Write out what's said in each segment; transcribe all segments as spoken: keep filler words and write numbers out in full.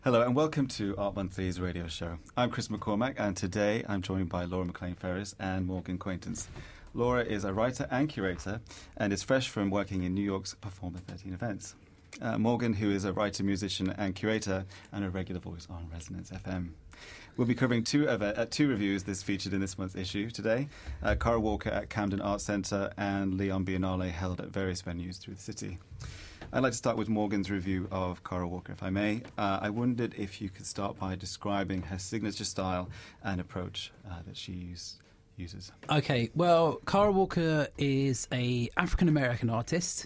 Hello and welcome to Art Monthly's radio show. I'm Chris McCormack and today I'm joined by Laura McLean-Ferris and Morgan Quaintance. Laura is a writer and curator and is fresh from working in New York's Performer thirteen events. Uh, Morgan, who is a writer, musician and curator and a regular voice on Resonance F M. We'll be covering two, ev- uh, two reviews this featured in this month's issue today. Uh, Kara Walker at Camden Arts Centre and Leon Biennale held at various venues through the city. I'd like to start with Morgan's review of Kara Walker, if I may. Uh, I wondered if you could start by describing her signature style and approach uh, that she use, uses. Okay, well, Kara Walker is a African-American artist,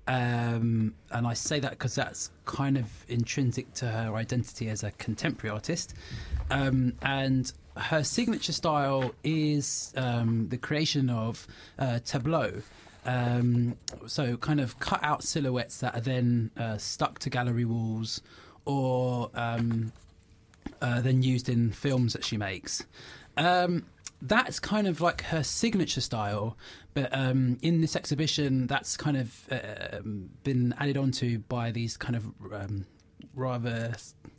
um, and I say that because that's kind of intrinsic to her identity as a contemporary artist. Um, and her signature style is um, the creation of uh, tableau. Um, so kind of cut out silhouettes that are then uh, stuck to gallery walls or um, uh, then used in films that she makes. Um, that's kind of like her signature style, but um, in this exhibition that's kind of uh, been added onto by these kind of um, rather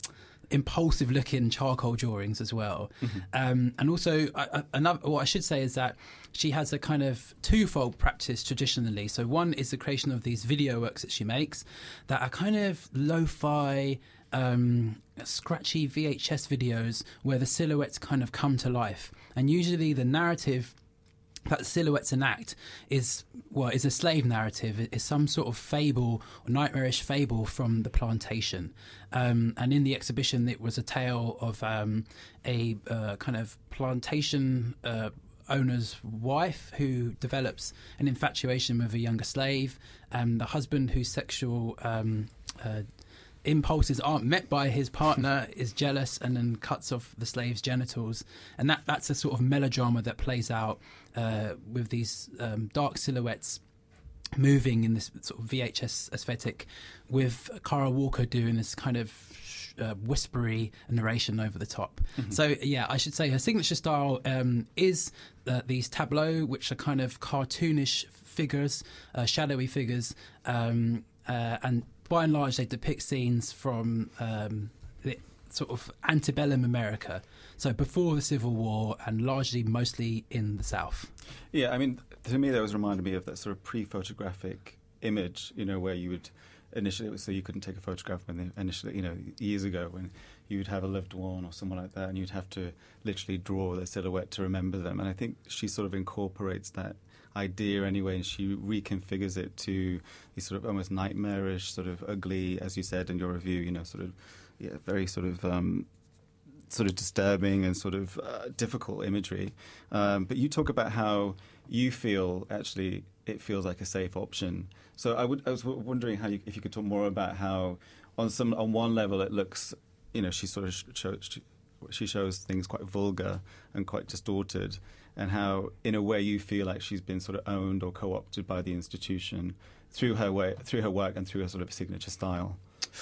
impulsive looking charcoal drawings as well. Mm-hmm. Um, and also uh, another, what I should say is that she has a kind of twofold practice traditionally. So one is the creation of these video works that she makes that are kind of lo-fi, um, scratchy V H S videos where the silhouettes kind of come to life. And usually the narrative that silhouettes enact is well is a slave narrative. It is some sort of fable or nightmarish fable from the plantation. Um, and in the exhibition, it was a tale of um, a uh, kind of plantation uh, owner's wife who develops an infatuation with a younger slave, and the husband whose sexual um, uh, impulses aren't met by his partner is jealous and then cuts off the slave's genitals. And that that's a sort of melodrama that plays out uh, with these um, dark silhouettes moving in this sort of V H S aesthetic, with Kara Walker doing this kind of uh, whispery narration over the top. Mm-hmm. So yeah, I should say her signature style um, is uh, these tableaux, which are kind of cartoonish figures, uh, shadowy figures, um, uh, and by and large, they depict scenes from um, the sort of antebellum America, so before the Civil War, and largely mostly in the South. Yeah, I mean, to me, that was reminded me of that sort of pre-photographic image, you know, where you would initially, so you couldn't take a photograph when they initially, you know, years ago, when you would have a loved one or someone like that, and you'd have to literally draw their silhouette to remember them. And I think she sort of incorporates that idea anyway, and she reconfigures it to these sort of almost nightmarish, sort of ugly, as you said in your review, you know, sort of yeah, very sort of um, sort of disturbing and sort of uh, difficult imagery. Um, but you talk about how you feel actually it feels like a safe option. So I would I was wondering how you, if you could talk more about how on some on one level it looks, you know, she sort of shows she shows things quite vulgar and quite distorted, and how, in a way, you feel like she's been sort of owned or co-opted by the institution through her way, through her work, and through her sort of signature style.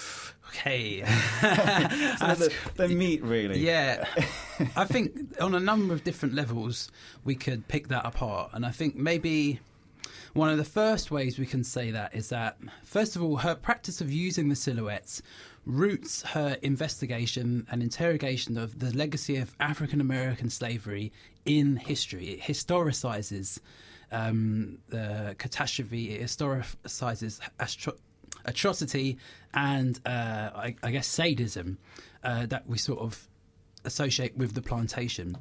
Okay, so the, the meat, really. Yeah, I think on a number of different levels we could pick that apart, and I think maybe one of the first ways we can say that is that, first of all, her practice of using the silhouettes roots her investigation and interrogation of the legacy of African-American slavery in history. It historicizes um, the catastrophe, it historicizes astro- atrocity and, uh, I, I guess, sadism uh, that we sort of associate with the plantation.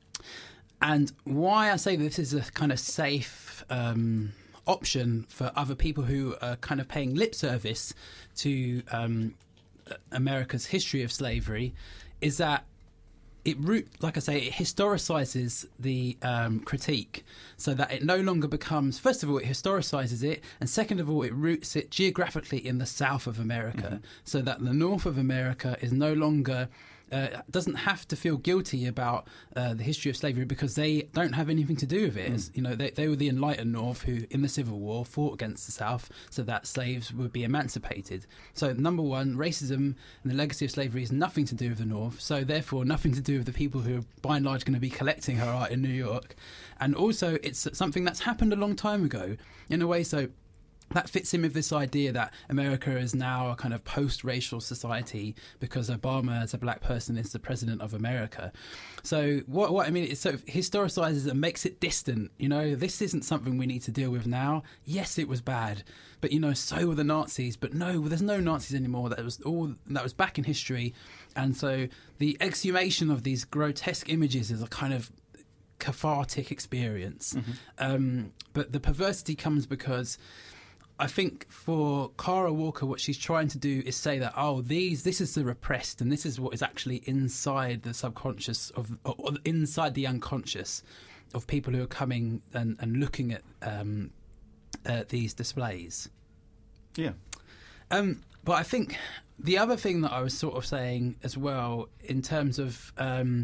And why I say this is a kind of safe um, option for other people who are kind of paying lip service to um, America's history of slavery is that it root, like I say, it historicizes the um, critique, so that it no longer becomes, first of all, it historicizes it, and second of all, it roots it geographically in the south of America, mm-hmm. so that the north of America is no longer uh, doesn't have to feel guilty about uh, the history of slavery because they don't have anything to do with it. Mm. As, you know, they, they were the enlightened North who, in the Civil War, fought against the South so that slaves would be emancipated. So, number one, racism and the legacy of slavery has nothing to do with the North, so therefore nothing to do with the people who are, by and large, going to be collecting her art in New York. And also, it's something that's happened a long time ago, in a way. So, that fits in with this idea that America is now a kind of post-racial society because Obama, as a black person, is the president of America. So what, what I mean, it sort of historicizes and makes it distant. You know, this isn't something we need to deal with now. Yes, it was bad, but, you know, so were the Nazis. But no, there's no Nazis anymore. That was all that was back in history. And so the exhumation of these grotesque images is a kind of cathartic experience. Mm-hmm. Um, but the perversity comes because I think for Kara Walker, what she's trying to do is say that, oh, these, this is the repressed, and this is what is actually inside the subconscious of, or inside the unconscious of people who are coming and, and looking at um, uh, these displays. Yeah. Um, but I think the other thing that I was sort of saying as well, in terms of um,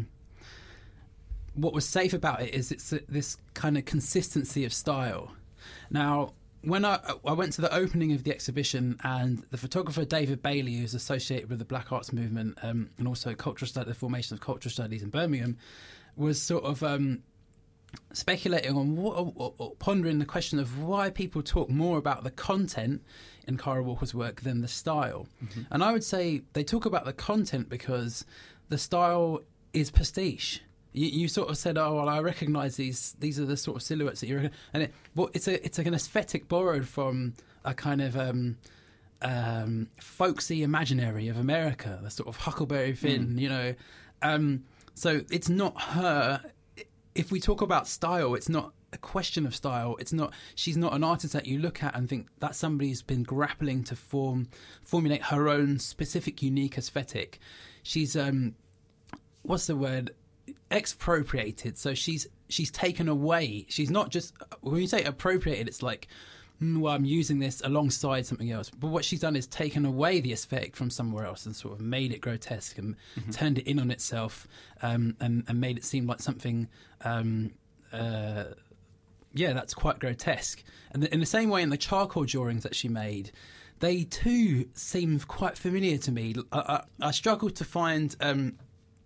what was safe about it, is it's this kind of consistency of style. Now, when I, I went to the opening of the exhibition, and the photographer David Bailey, who's associated with the Black Arts Movement um, and also cultural study, the formation of cultural studies in Birmingham, was sort of um, speculating on what, or, or pondering the question of why people talk more about the content in Kara Walker's work than the style. Mm-hmm. And I would say they talk about the content because the style is pastiche. You, you sort of said, "Oh, well, I recognise these. These are the sort of silhouettes that you recognise." And it, well, it's a it's like an aesthetic borrowed from a kind of um, um, folksy imaginary of America, the sort of Huckleberry Finn, mm. you know. Um, so it's not her. If we talk about style, it's not a question of style. It's not. She's not an artist that you look at and think that's somebody who's been grappling to form formulate her own specific, unique aesthetic. She's um, what's the word? Expropriated. So she's she's taken away. She's not just, when you say appropriated, it's like, mm, well, I'm using this alongside something else. But what she's done is taken away the aesthetic from somewhere else and sort of made it grotesque and mm-hmm. turned it in on itself, um, and, and made it seem like something, um, uh, yeah, that's quite grotesque. And in the same way, in the charcoal drawings that she made, they too seem quite familiar to me. I, I, I struggled to find Um,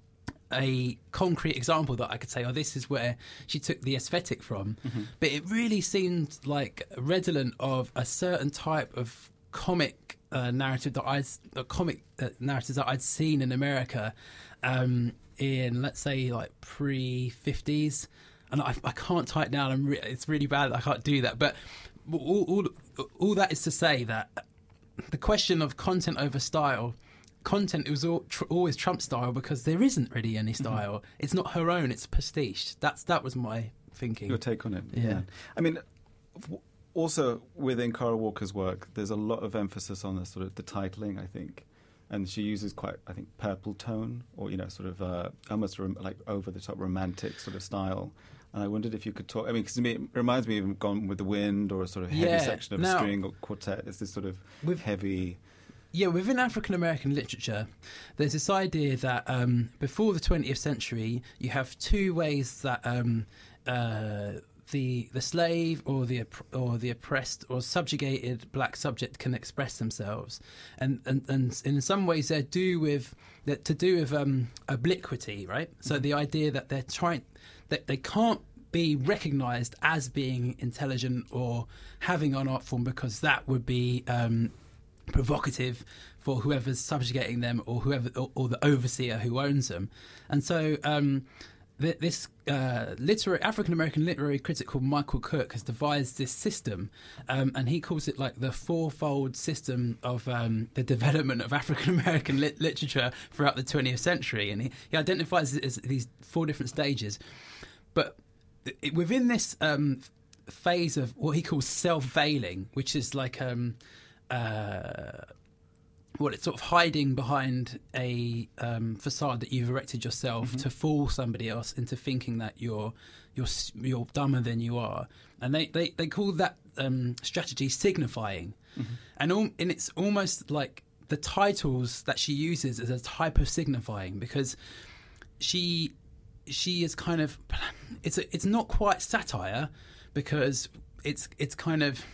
a concrete example that I could say, oh, this is where she took the aesthetic from. Mm-hmm. But it really seemed like redolent of a certain type of comic uh, narrative that I'd, uh, comic uh, narratives that I'd seen in America um, in, let's say, like pre-fifties. And I, I can't type down. I'm re- it's really bad. I can't do that. But all, all, all that is to say that the question of content over style, content, it was all, tr- always Trump style because there isn't really any style. Mm-hmm. It's not her own. It's pastiche. That's that was my thinking. Your take on it. Yeah. yeah. I mean, also within Kara Walker's work, there's a lot of emphasis on the sort of the titling, I think, and she uses quite, I think, purple tone or you know, sort of uh, almost rom- like over the top romantic sort of style. And I wondered if you could talk. I mean, because it reminds me of Gone with the Wind or a sort of heavy yeah. section of now, a string or quartet. It's this sort of with, heavy. Yeah, within African American literature, there's this idea that um, before the twentieth century, you have two ways that um, uh, the the slave or the or the oppressed or subjugated black subject can express themselves, and and, and in some ways they're do with they're to do with um, obliquity, right? So mm-hmm. the idea that they're trying that they can't be recognised as being intelligent or having an art form because that would be um, provocative for whoever's subjugating them or whoever or, or the overseer who owns them. And so um, th- this uh, literary African American literary critic called Michael Cook has devised this system, um, and he calls it like the fourfold system of um, the development of African American lit- literature throughout the twentieth century, and he, he identifies it as these four different stages. But it, within this um, phase of what he calls self-veiling, which is like um, uh, well, it's sort of hiding behind a um, facade that you've erected yourself mm-hmm. to fool somebody else into thinking that you're you're you're dumber than you are, and they they, they call that um, strategy signifying, mm-hmm. and all, and it's almost like the titles that she uses as a type of signifying because she. She is kind of, it's a, it's not quite satire because it's it's kind of,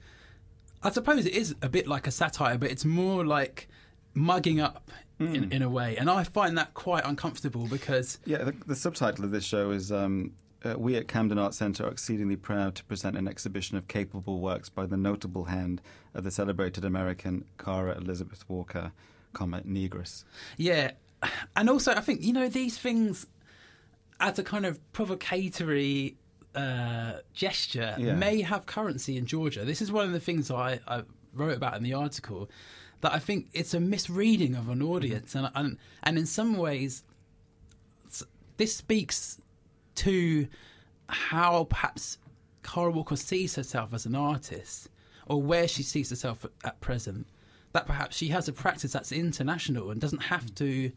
I suppose it is a bit like a satire, but it's more like mugging up mm. in, in a way, and I find that quite uncomfortable because yeah, the, the subtitle of this show is um, uh, we at Camden Arts Centre are exceedingly proud to present an exhibition of capable works by the notable hand of the celebrated American Cara Elizabeth Walker, comma, Negress. Yeah, and also I think, you know, these things as a kind of provocatory uh, gesture Yeah. may have currency in Georgia. This is one of the things I, I wrote about in the article, that I think it's a misreading of an audience, mm-hmm. and, and and in some ways this speaks to how perhaps Cara Walker sees herself as an artist, or where she sees herself at, at present, that perhaps she has a practice that's international and doesn't have to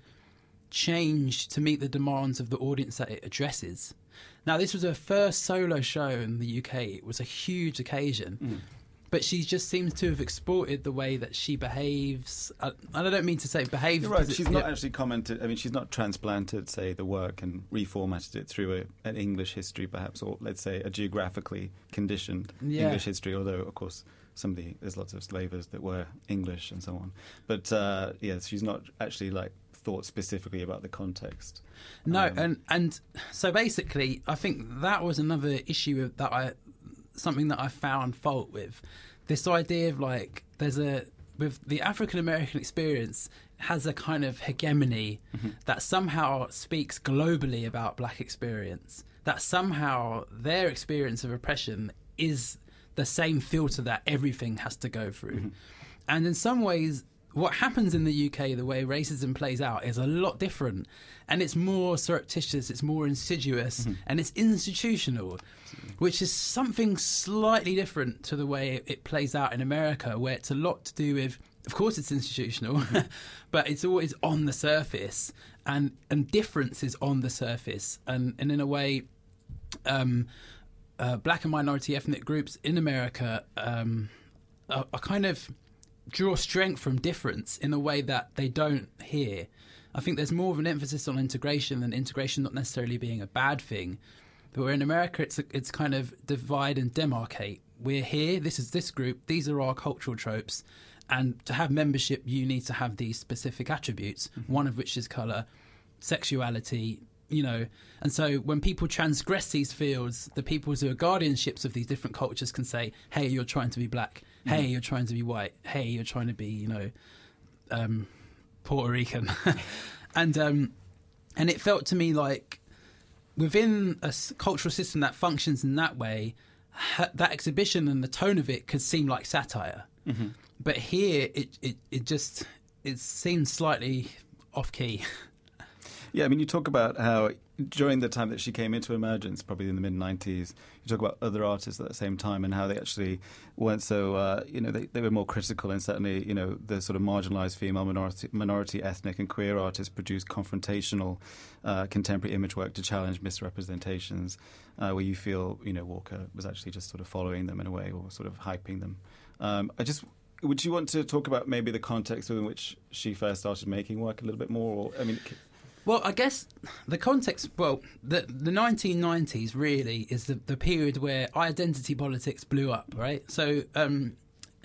change to meet the demands of the audience that it addresses. Now, this was her first solo show in the U K. It was a huge occasion. Mm. But she just seems to have exported the way that she behaves. Uh, and I don't mean to say behaves. You're right. She's not yeah. actually commented. I mean, she's not transplanted, say, the work and reformatted it through a, an English history, perhaps, or let's say a geographically conditioned yeah. English history. Although, of course, some of the, there's lots of slavers that were English and so on. But uh, yes, she's not actually like thought specifically about the context. No, um, and and so basically, I think that was another issue that I. something that I found fault with. This idea of like, there's a, with the African American experience has a kind of hegemony mm-hmm. that somehow speaks globally about black experience, that somehow their experience of oppression is the same filter that everything has to go through. Mm-hmm. And in some ways, what happens in the U K, the way racism plays out, is a lot different. And it's more surreptitious, it's more insidious, mm-hmm. and it's institutional, which is something slightly different to the way it, it plays out in America, where it's a lot to do with, of course it's institutional, mm-hmm. but it's always on the surface, and, and difference is on the surface. And, and in a way, um, uh, black and minority ethnic groups in America um, are, are kind of draw strength from difference in a way that they don't here. I think there's more of an emphasis on integration than integration not necessarily being a bad thing. But where in America, it's it's kind of divide and demarcate. We're here, this is this group, these are our cultural tropes, and to have membership, you need to have these specific attributes, mm-hmm. one of which is colour, sexuality, you know. And so when people transgress these fields, the peoples who are guardianships of these different cultures can say, hey, you're trying to be black, mm-hmm. hey, you're trying to be white, hey, you're trying to be, you know, um, Puerto Rican. and um, and it felt to me like within a cultural system that functions in that way, ha- that exhibition and the tone of it could seem like satire. Mm-hmm. But here, it, it, it just, it seems slightly off-key. Yeah, I mean, you talk about how during the time that she came into emergence, probably in the mid nineties, you talk about other artists at the same time and how they actually weren't so, uh, you know, they, they were more critical, and certainly, you know, the sort of marginalised female minority, minority, ethnic and queer artists produced confrontational uh, contemporary image work to challenge misrepresentations, uh, where you feel, you know, Walker was actually just sort of following them in a way, or sort of hyping them. Um, I just... Would you want to talk about maybe the context within which she first started making work a little bit more? Or, I mean... Well, I guess the context, well, the the nineteen nineties really is the, the period where identity politics blew up, right? So, um,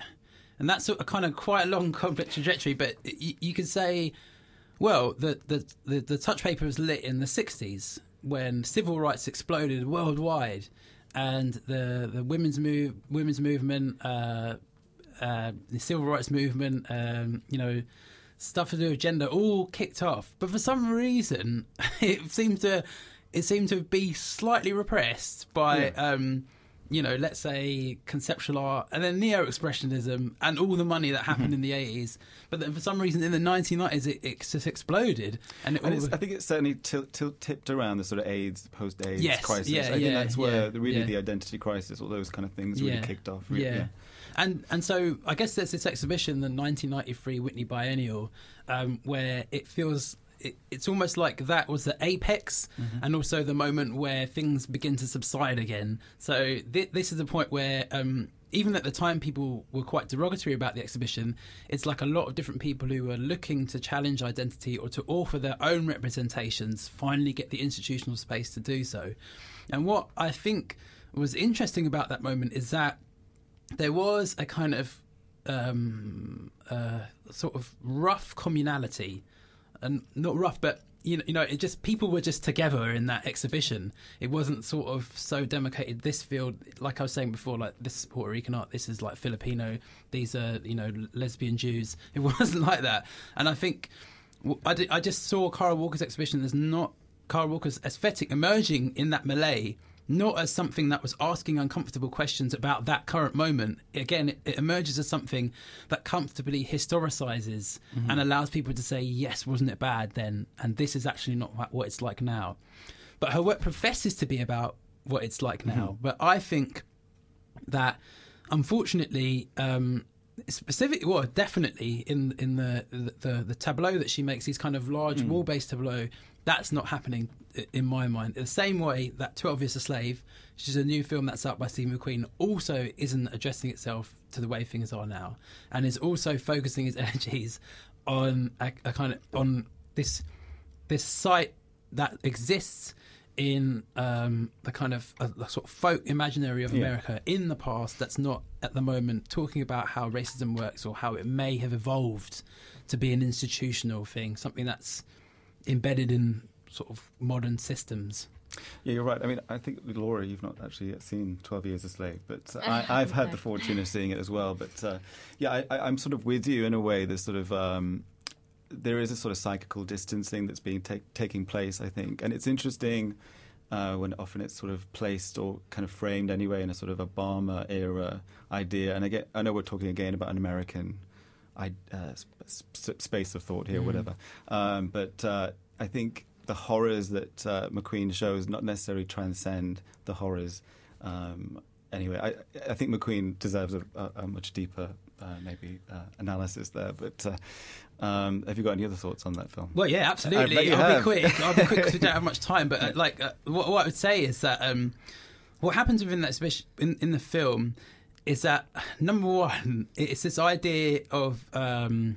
and that's a kind of quite a long, complex trajectory, but you, you could say, well, the, the, the, the touch paper was lit in the sixties when civil rights exploded worldwide, and the, the women's move, women's movement, uh, uh, the civil rights movement, um, you know, stuff to do with gender all kicked off, but for some reason it seemed to it seemed to be slightly repressed by yeah. um you know, let's say conceptual art and then neo-expressionism and all the money that happened mm-hmm. in the eighties. But then for some reason in the nineteen nineties it, it just exploded, and, it and all... it's, I think it's certainly t- t- tipped around the sort of AIDS, post-AIDS yes, crisis. yeah, I think yeah, that's where yeah, the, really yeah. the identity crisis, all those kind of things really yeah. kicked off. Really, yeah. yeah. And and so I guess there's this exhibition, the nineteen ninety-three Whitney Biennial, um, where it feels it, it's almost like that was the apex, mm-hmm. and also the moment where things begin to subside again. So th- this is the point where um, even at the time people were quite derogatory about the exhibition. It's like a lot of different people who were looking to challenge identity or to offer their own representations finally get the institutional space to do so. And what I think was interesting about that moment is that there was a kind of um, uh, sort of rough communality, and not rough, but you know, you know, it just people were just together in that exhibition. It wasn't sort of so demarcated. This field, like I was saying before, like this is Puerto Rican art, this is like Filipino, these are, you know, lesbian Jews. It wasn't like that. And I think I, did, I just saw Kara Walker's exhibition as not Kara Walker's aesthetic emerging in that melee, not as something that was asking uncomfortable questions about that current moment. Again, it, it emerges as something that comfortably historicises mm-hmm. and allows people to say, yes, wasn't it bad then? And this is actually not what it's like now. But her work professes to be about what it's like now. Mm-hmm. But I think that, unfortunately, um, specifically, well, definitely in in the, the, the tableau that she makes, these kind of large mm. wall-based tableau, that's not happening in my mind. In the same way that twelve Years a Slave, which is a new film that's out by Steve McQueen, also isn't addressing itself to the way things are now, and is also focusing its energies on a, a kind of on this this site that exists in um, the kind of uh, the sort of folk imaginary of America yeah. in the past that's not at the moment talking about how racism works or how it may have evolved to be an institutional thing, something that's embedded in sort of modern systems. Yeah, you're right. I mean, I think, Laura, you've not actually yet seen twelve Years a Slave, but uh, I, I've had the fortune of seeing it as well. But uh, yeah, I, I, I'm sort of with you in a way. There's sort of um, there is a sort of psychical distancing that's being take, taking place, I think, and it's interesting uh, when often it's sort of placed or kind of framed anyway in a sort of Obama era idea. And again, I know we're talking again about an American I, uh, sp- space of thought here, mm. whatever. Um, but uh, I think the horrors that uh, McQueen shows not necessarily transcend the horrors. Um, anyway, I, I think McQueen deserves a, a, a much deeper, uh, maybe, uh, analysis there. But uh, um, have you got any other thoughts on that film? Well, yeah, absolutely. I'll have. be quick. I'll be quick because we don't have much time. But uh, like, uh, what, what I would say is that um, what happens within that, especially in, in the film, is that number one, it's this idea of um,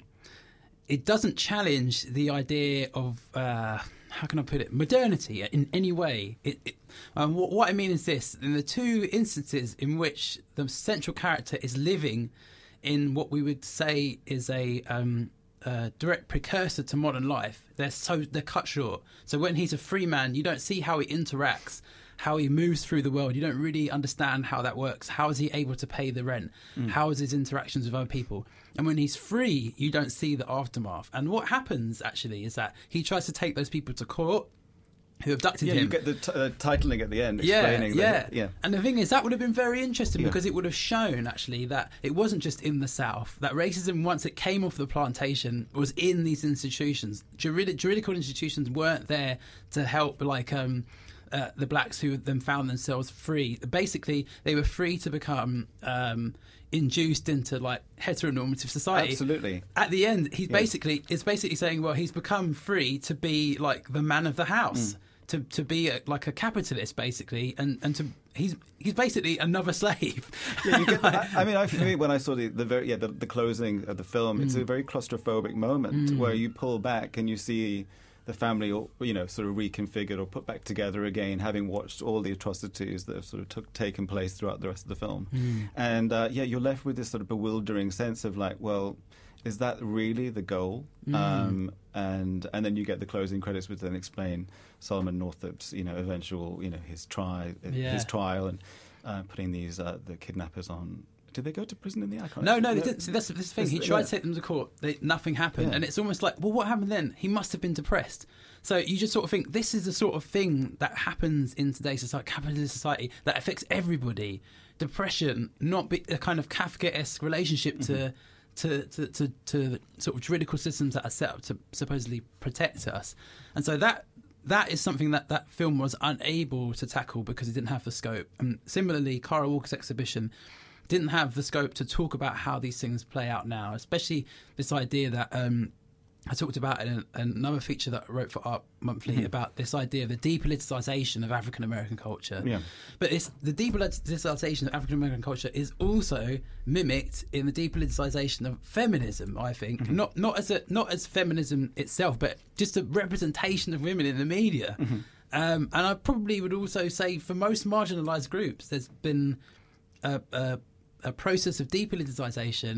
it doesn't challenge the idea of. Uh, How can I put it? Modernity in any way. It, it, um, what, what I mean is this: in the two instances in which the central character is living in what we would say is a um, uh, direct precursor to modern life, they're so they're cut short. So when he's a free man, you don't see how he interacts, how he moves through the world. You don't really understand how that works. How is he able to pay the rent? Mm. How is his interactions with other people? And when he's free, you don't see the aftermath. And what happens, actually, is that he tries to take those people to court who abducted yeah, him. You get the t- uh, titling at the end explaining yeah, that. Yeah, yeah. And the thing is, that would have been very interesting yeah. because it would have shown, actually, that it wasn't just in the South, that racism, once it came off the plantation, was in these institutions. Jurid- juridical institutions weren't there to help, like... Um, Uh, the blacks who then found themselves free. Basically, they were free to become um, induced into like heteronormative society. Absolutely. At the end, he's yeah. basically it's basically saying, well, he's become free to be like the man of the house, mm. to to be a, like a capitalist, basically, and and to he's he's basically another slave. Yeah, you get, I, I mean, I feel when I saw the, the very yeah the, the closing of the film, mm. it's a very claustrophobic moment mm. where you pull back and you see the family, you know, sort of reconfigured or put back together again, having watched all the atrocities that have sort of took, taken place throughout the rest of the film. Mm. And, uh, yeah, you're left with this sort of bewildering sense of like, well, is that really the goal? Mm. Um, and and then you get the closing credits which then explain Solomon Northup's, you know, eventual, you know, his, tri- yeah. his trial and uh, putting these, uh, the kidnappers on... Did they go to prison in the icon? No, no, they didn't. See, that's, that's the thing. He tried yeah. to take them to court. They, nothing happened. Yeah. And it's almost like, well, what happened then? He must have been depressed. So you just sort of think this is the sort of thing that happens in today's society, capitalist society, that affects everybody. Depression, not be a kind of Kafka-esque relationship to, mm-hmm. to, to, to, to sort of juridical systems that are set up to supposedly protect us. And so that... That is something that that film was unable to tackle because it didn't have the scope. And similarly, Kara Walker's exhibition didn't have the scope to talk about how these things play out now, especially this idea that um, I talked about in another feature that I wrote for Art Monthly mm-hmm. about this idea of the depoliticization of African American culture. Yeah. But it's, the depoliticization of African American culture is also mimicked in the depoliticization of feminism, I think. Mm-hmm. Not not as a not as feminism itself, but just a representation of women in the media. Mm-hmm. Um, and I probably would also say for most marginalized groups, there's been a, a, a process of depoliticization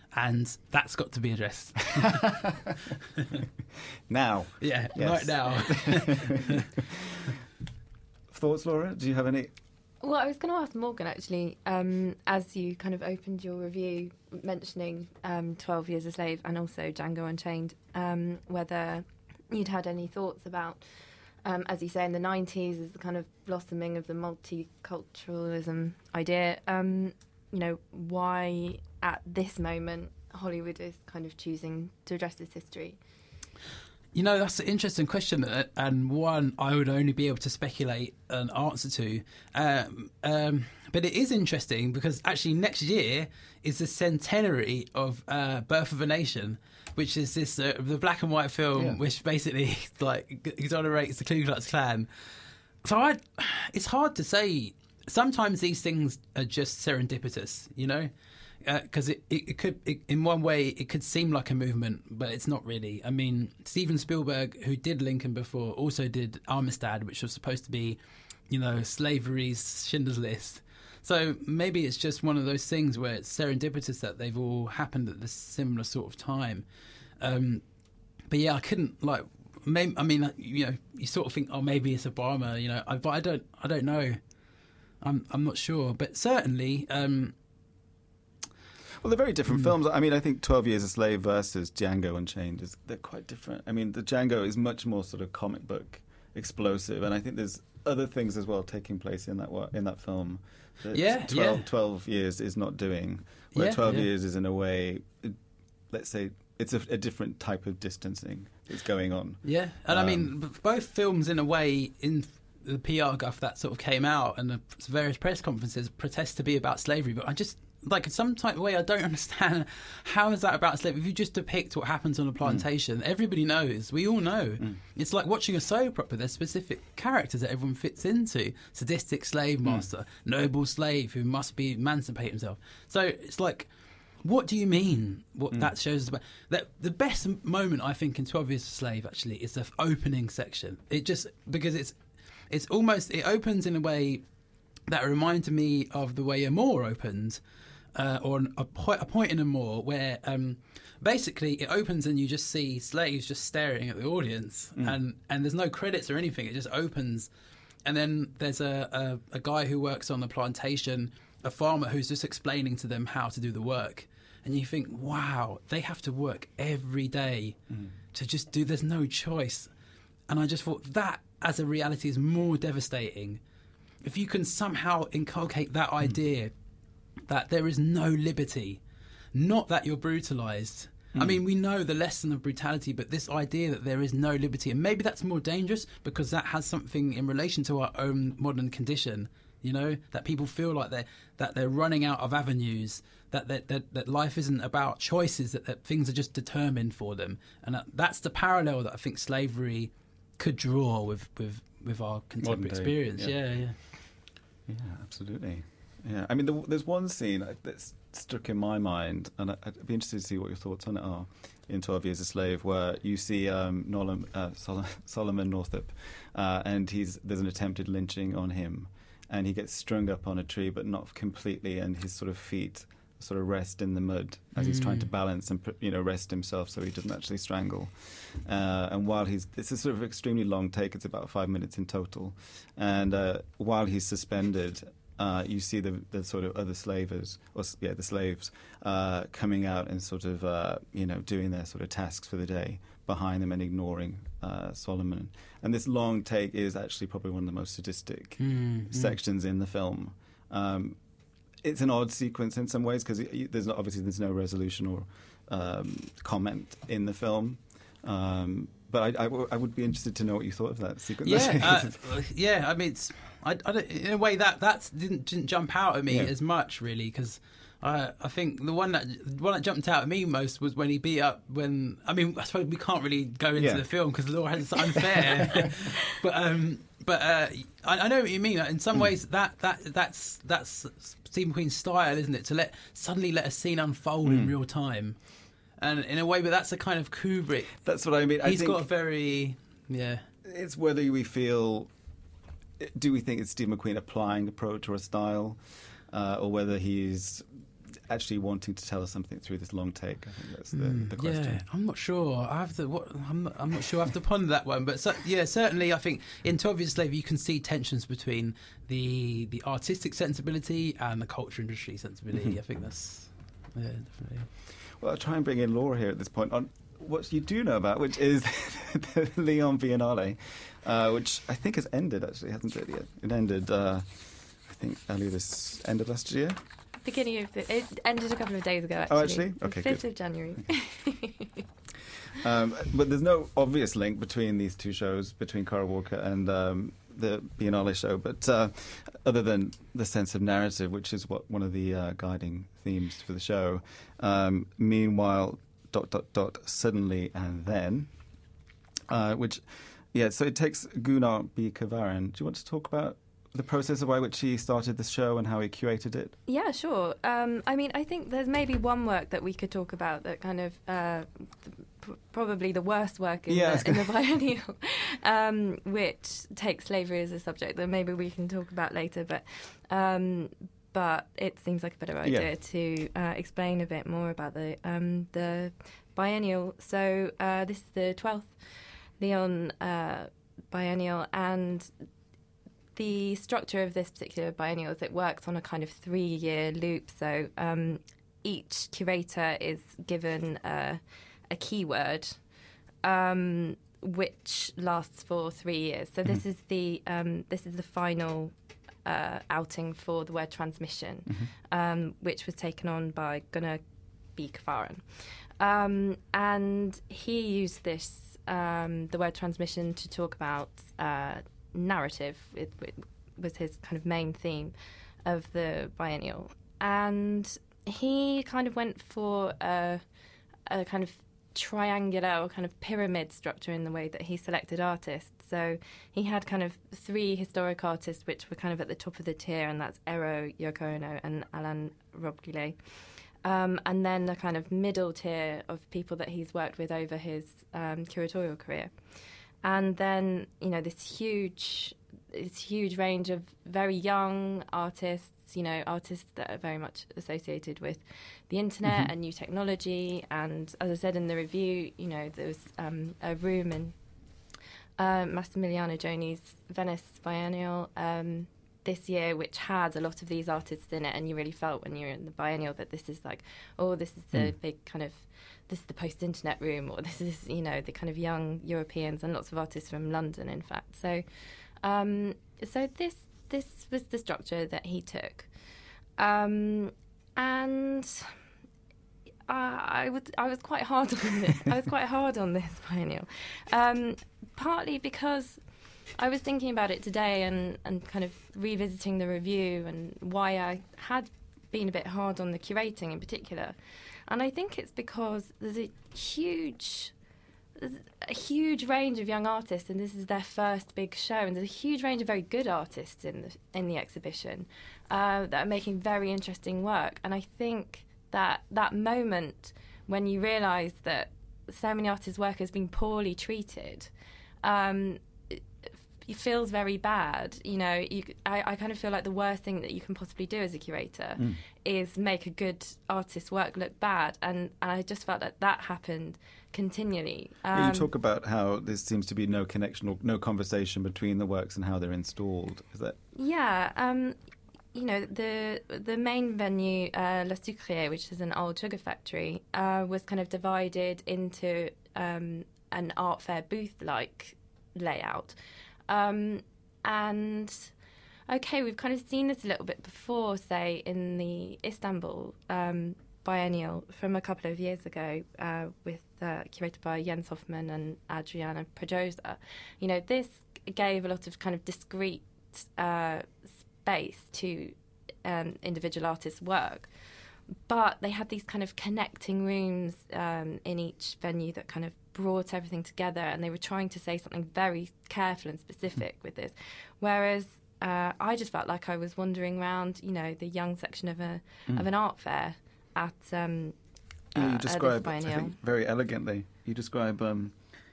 and that's got to be addressed. Now. Yeah, Yes. right now. Thoughts, Laura? Do you have any? Well, I was going to ask Morgan, actually, um, as you kind of opened your review mentioning um, twelve Years a Slave and also Django Unchained, um, whether you'd had any thoughts about, um, as you say, in the nineties, as the kind of blossoming of the multiculturalism idea, um, you know, why at this moment Hollywood is kind of choosing to address this history? You know, that's an interesting question, uh, and one I would only be able to speculate an answer to. Um, um, but it is interesting because actually next year is the centenary of uh, Birth of a Nation, which is this uh, the black and white film, Yeah. which basically like exonerates the Ku Klux Klan. So I, it's hard to say. Sometimes these things are just serendipitous, you know. Because uh, it, it, it could, it, in one way, it could seem like a movement, but it's not really. I mean, Steven Spielberg, who did Lincoln before, also did Amistad, which was supposed to be, you know, slavery's Schindler's List. So maybe it's just one of those things where it's serendipitous that they've all happened at this similar sort of time. Um, but yeah, I couldn't like. Maybe, I mean, you know, you sort of think, oh, maybe it's Obama, you know, I, but I don't, I don't know. I'm, I'm not sure, but certainly. Um, Well, they're very different Mm. films. I mean, I think twelve Years a Slave versus Django Unchained, is they're quite different. I mean, the Django is much more sort of comic book explosive, and I think there's other things as well taking place in that wa- in that film that Yeah, twelve, yeah. twelve Years is not doing. Where Yeah, twelve yeah. Years is, in a way, it- let's say, it's a, a different type of distancing that's going on. Yeah, and I mean, Um, b- both films, in a way, in the P R guff that sort of came out and the various press conferences, protest to be about slavery. But I just, like, in some type of way, I don't understand how is that about slavery? If you just depict what happens on a plantation, everybody knows. We all know. Mm. It's like watching a soap opera. There's specific characters that everyone fits into: sadistic slave master, noble slave who must be emancipate himself. So it's like. What do you mean? What Mm. that shows us about that? The best m- moment I think in twelve Years a Slave actually is the f- opening section. It just because it's it's almost it opens in a way that reminded me of the way Amour opened, uh, or an, a, po- a point in Amour where um, basically it opens and you just see slaves just staring at the audience, Mm. and and there's no credits or anything. It just opens, and then there's a, a, a guy who works on the plantation, a farmer who's just explaining to them how to do the work. And you think, wow, they have to work every day Mm. to just do, there's no choice. And I just thought that as a reality is more devastating. If you can somehow inculcate that idea that there is no liberty, not that you're brutalised. I Mm. mean, we know the lesson of brutality, but this idea that there is no liberty, and maybe that's more dangerous because that has something in relation to our own modern condition. You know, that people feel like they're that they're running out of avenues, that that that, that life isn't about choices, that, that things are just determined for them, and that, that's the parallel that I think slavery could draw with with, with our contemporary day, experience. yeah. Yeah, yeah. Yeah, absolutely. Yeah, I mean, the, there's one scene that's stuck in my mind, and I- I'd be interested to see what your thoughts on it are, in twelve Years a Slave, where you see um, Nolan, uh, Sol- Solomon Northup, uh, and he's there's an attempted lynching on him, and he gets strung up on a tree, but not completely, and his sort of feet sort of rest in the mud as he's trying to Mm. balance and, you know, rest himself so he doesn't actually strangle. Uh, and while he's, it's a sort of extremely long take, it's about five minutes in total, and uh, while he's suspended, uh, you see the, the sort of other slavers, or s- yeah, the slaves, uh, coming out and sort of, uh, you know, doing their sort of tasks for the day behind them and ignoring uh, Solomon. And this long take is actually probably one of the most sadistic Mm, mm. sections in the film. Um, it's an odd sequence in some ways because there's not, obviously there's no resolution or um, comment in the film. Um, but I, I, w- I would be interested to know what you thought of that sequence. Yeah, uh, yeah. I mean, it's I, I don't, in a way that that didn't, didn't jump out at me Yeah. as much really because I I think the one that the one that jumped out at me most was when he beat up when I mean I suppose we can't really go into Yeah. the film because Laura has it's unfair, but um but uh, I, I know what you mean. In some ways that that that's that's Stephen Queen's style, isn't it? To let suddenly let a scene unfold in Mm. real time. And in a way, but that's a kind of Kubrick. That's what I mean. I He's think got a very, yeah. it's whether we feel, do we think it's Steve McQueen applying approach or a style, uh, or whether he's actually wanting to tell us something through this long take? I think that's the, Mm, the question. Yeah, I'm not sure. I have to. What, I'm, not, I'm not sure. I have to ponder that one. But so, yeah, certainly, I think in twelve Years a Slave you can see tensions between the the artistic sensibility and the culture industry sensibility. I think that's yeah, definitely. Well, I'll try and bring in Laura here at this point on what you do know about, which is the Lyon Biennale, uh, which I think has ended, actually, hasn't it yet? It ended, uh, I think, earlier this end of last year. Beginning of the, it ended a couple of days ago. Actually. Oh, actually, okay, fifth good. of January. Okay. um, but there's no obvious link between these two shows, between Kara Walker and um, the Biennale show, but uh, other than the sense of narrative, which is what one of the uh, guiding themes for the show. Um, meanwhile, dot dot dot suddenly and then, uh, which, yeah. So it takes Gunnar B. Kavaran. Do you want to talk about the process of by which he started the show and how he curated it? Yeah, sure. Um, I mean, I think there's maybe one work that we could talk about that kind of uh, p- probably the worst work in, Yeah, the, in the biennial, um, which takes slavery as a subject that maybe we can talk about later. But um, but it seems like a better idea Yeah. to uh, explain a bit more about the um, the biennial. So uh, this is the twelfth Lyon uh, biennial, and the structure of this particular biennial is it works on a kind of three-year loop. So um, each curator is given uh, a keyword, um, which lasts for three years. So this Mhm. is the um, this is the final uh, outing for the word transmission, Mhm. um, which was taken on by Gunnar B. Kavaran, um, and he used this um, the word transmission to talk about. Uh, narrative. It, it was his kind of main theme of the biennial, and he kind of went for a, a kind of triangular or kind of pyramid structure in the way that he selected artists. So he had kind of three historic artists which were kind of at the top of the tier, and that's Eero, Yoko Ono and Alain Robbe-Goulet. Um, and then the kind of middle tier of people that he's worked with over his um, curatorial career. And then, you know, this huge, this huge range of very young artists, you know, artists that are very much associated with the internet Mhm. and new technology. And as I said in the review, you know, there was um, a room in uh, Massimiliano Gioni's Venice Biennial um, this year, which had a lot of these artists in it. And you really felt when you were in the biennial that this is like, oh, this is the Mm. big kind of, this is the post-internet room, or this is, you know, the kind of young Europeans and lots of artists from London, in fact. So, um, so this this was the structure that he took, um, and I, I was I was quite hard on this. I was quite hard on this biennial, um, partly because I was thinking about it today and and kind of revisiting the review and why I had been a bit hard on the curating in particular. And I think it's because there's a huge, there's a huge range of young artists, and this is their first big show. And there's a huge range of very good artists in the in the exhibition uh, that are making very interesting work. And I think that that moment when you realise that so many artists' work has been poorly treated, um, it, it feels very bad. You know, you, I, I kind of feel like the worst thing that you can possibly do as a curator Mm. is make a good artist's work look bad, and, and I just felt that that happened continually. Um, Yeah, you talk about how there seems to be no connection or no conversation between the works and how they're installed. Is that? yeah, um, you know, the the main venue, uh, La Sucrière, which is an old sugar factory, uh, was kind of divided into um, an art fair booth-like layout, um, and. Okay, we've kind of seen this a little bit before, say, in the Istanbul um, biennial from a couple of years ago uh, with uh, curated by Jens Hoffmann and Adriana Projosa. You know, this gave a lot of kind of discrete uh, space to um, individual artists' work, but they had these kind of connecting rooms um, in each venue that kind of brought everything together, and they were trying to say something very careful and specific with this, whereas Uh, I just felt like I was wandering around, you know, the young section of a Mm. of an art fair at um, Yeah, uh, you at this describe, I biennial. think, very elegantly. You describe um,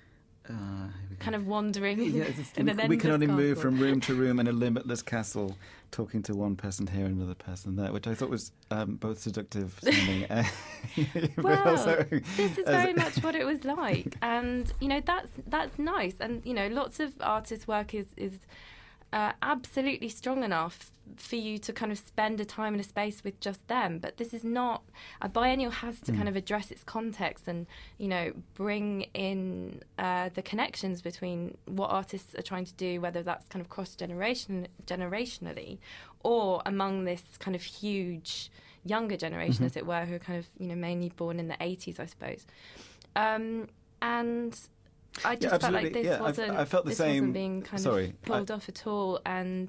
Uh, here we go. kind of wandering Yeah, it's- in we, an we can only endless move castle. from room to room in a limitless castle, talking to one person here and another person there, which I thought was um, both seductive sounding. uh, but Well, also, this is as- very much what it was like, and you know that's that's nice, and you know lots of artists' work is is uh, absolutely strong enough for you to kind of spend a time in a space with just them. But this is not. A biennial has to Mm. kind of address its context and you know bring in uh, the connections between what artists are trying to do, whether that's kind of cross generation generationally, or among this kind of huge younger generation, Mhm. as it were, who are kind of you know mainly born in the eighties, I suppose. Um, and I just Yeah, felt like absolutely. this Yeah, I've- wasn't I felt the this same- wasn't being kind sorry, of pulled I- off at all, and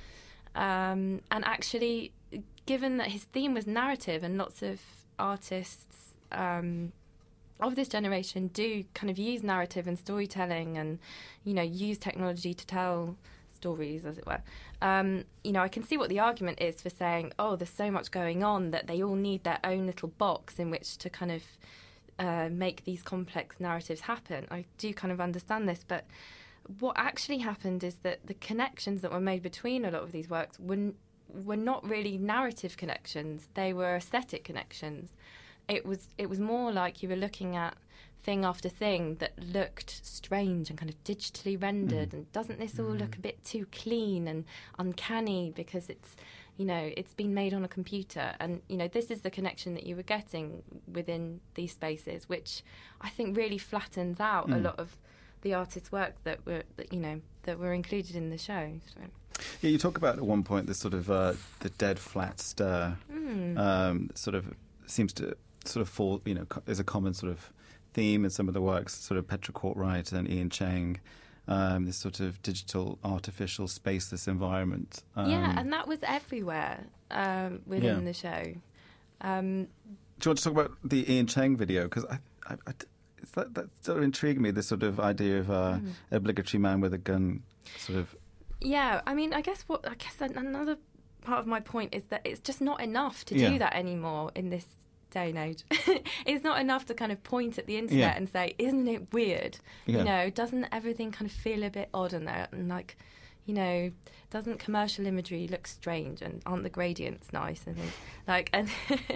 um, and actually, given that his theme was narrative, and lots of artists um, of this generation do kind of use narrative and storytelling, and you know use technology to tell stories, as it were. Um, you know, I can see what the argument is for saying, oh, there's so much going on that they all need their own little box in which to kind of uh, make these complex narratives happen. I do kind of understand this, but what actually happened is that the connections that were made between a lot of these works were, n- were not really narrative connections. They were aesthetic connections. It was it was more like you were looking at thing after thing that looked strange and kind of digitally rendered, Mm. and doesn't this all look a bit too clean and uncanny because it's you know it's been made on a computer, and you know this is the connection that you were getting within these spaces, which I think really flattens out a Mm. lot of the artist's work that were that, you know that were included in the show. So. Yeah, you talk about at one point this sort of uh, the dead flat stir, Mm. um, sort of seems to sort of fall. You know, co- is a common sort of theme in some of the works, sort of Petra Courtwright and Ian Cheng. Um, this sort of digital, artificial, spaceless environment. Um, Yeah, and that was everywhere um, within Yeah. the show. Um, do you want to talk about the Ian Cheng video? Because I, I, I, it's that, that sort of intrigued me. This sort of idea of uh, Mm. obligatory man with a gun, sort of. yeah, I mean, I guess what I guess an- another part of my point is that it's just not enough to Yeah. do that anymore in this day and age. It's not enough to kind of point at the internet Yeah. and say, "Isn't it weird?" Yeah. You know, doesn't everything kind of feel a bit odd in there? And like, you know, doesn't commercial imagery look strange? And aren't the gradients nice? And things like, and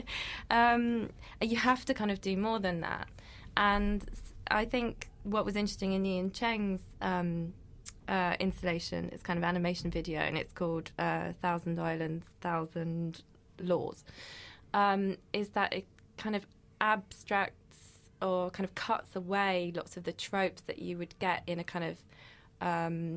um, you have to kind of do more than that. And s- I think what was interesting in Ian Cheng's um, uh, installation is kind of animation video, and it's called uh, Thousand Islands, Thousand Laws, um, is that it kind of abstracts or kind of cuts away lots of the tropes that you would get in a kind of um,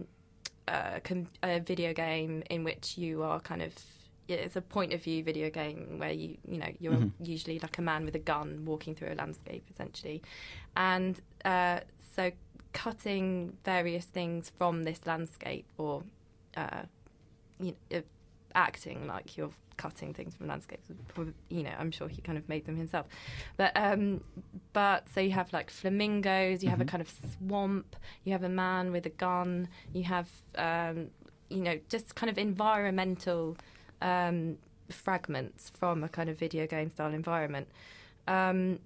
a, com- a video game in which you are kind of yeah, it's a point of view video game where you you know you're Mhm. usually like a man with a gun walking through a landscape essentially, and uh, so cutting various things from this landscape or uh, you know, uh, acting like you're cutting things from landscapes. Probably, you know, I'm sure he kind of made them himself. But um, but so you have like flamingos, you have a Mhm. kind of swamp, you have a man with a gun, you have um, you know just kind of environmental um, fragments from a kind of video game style environment, um,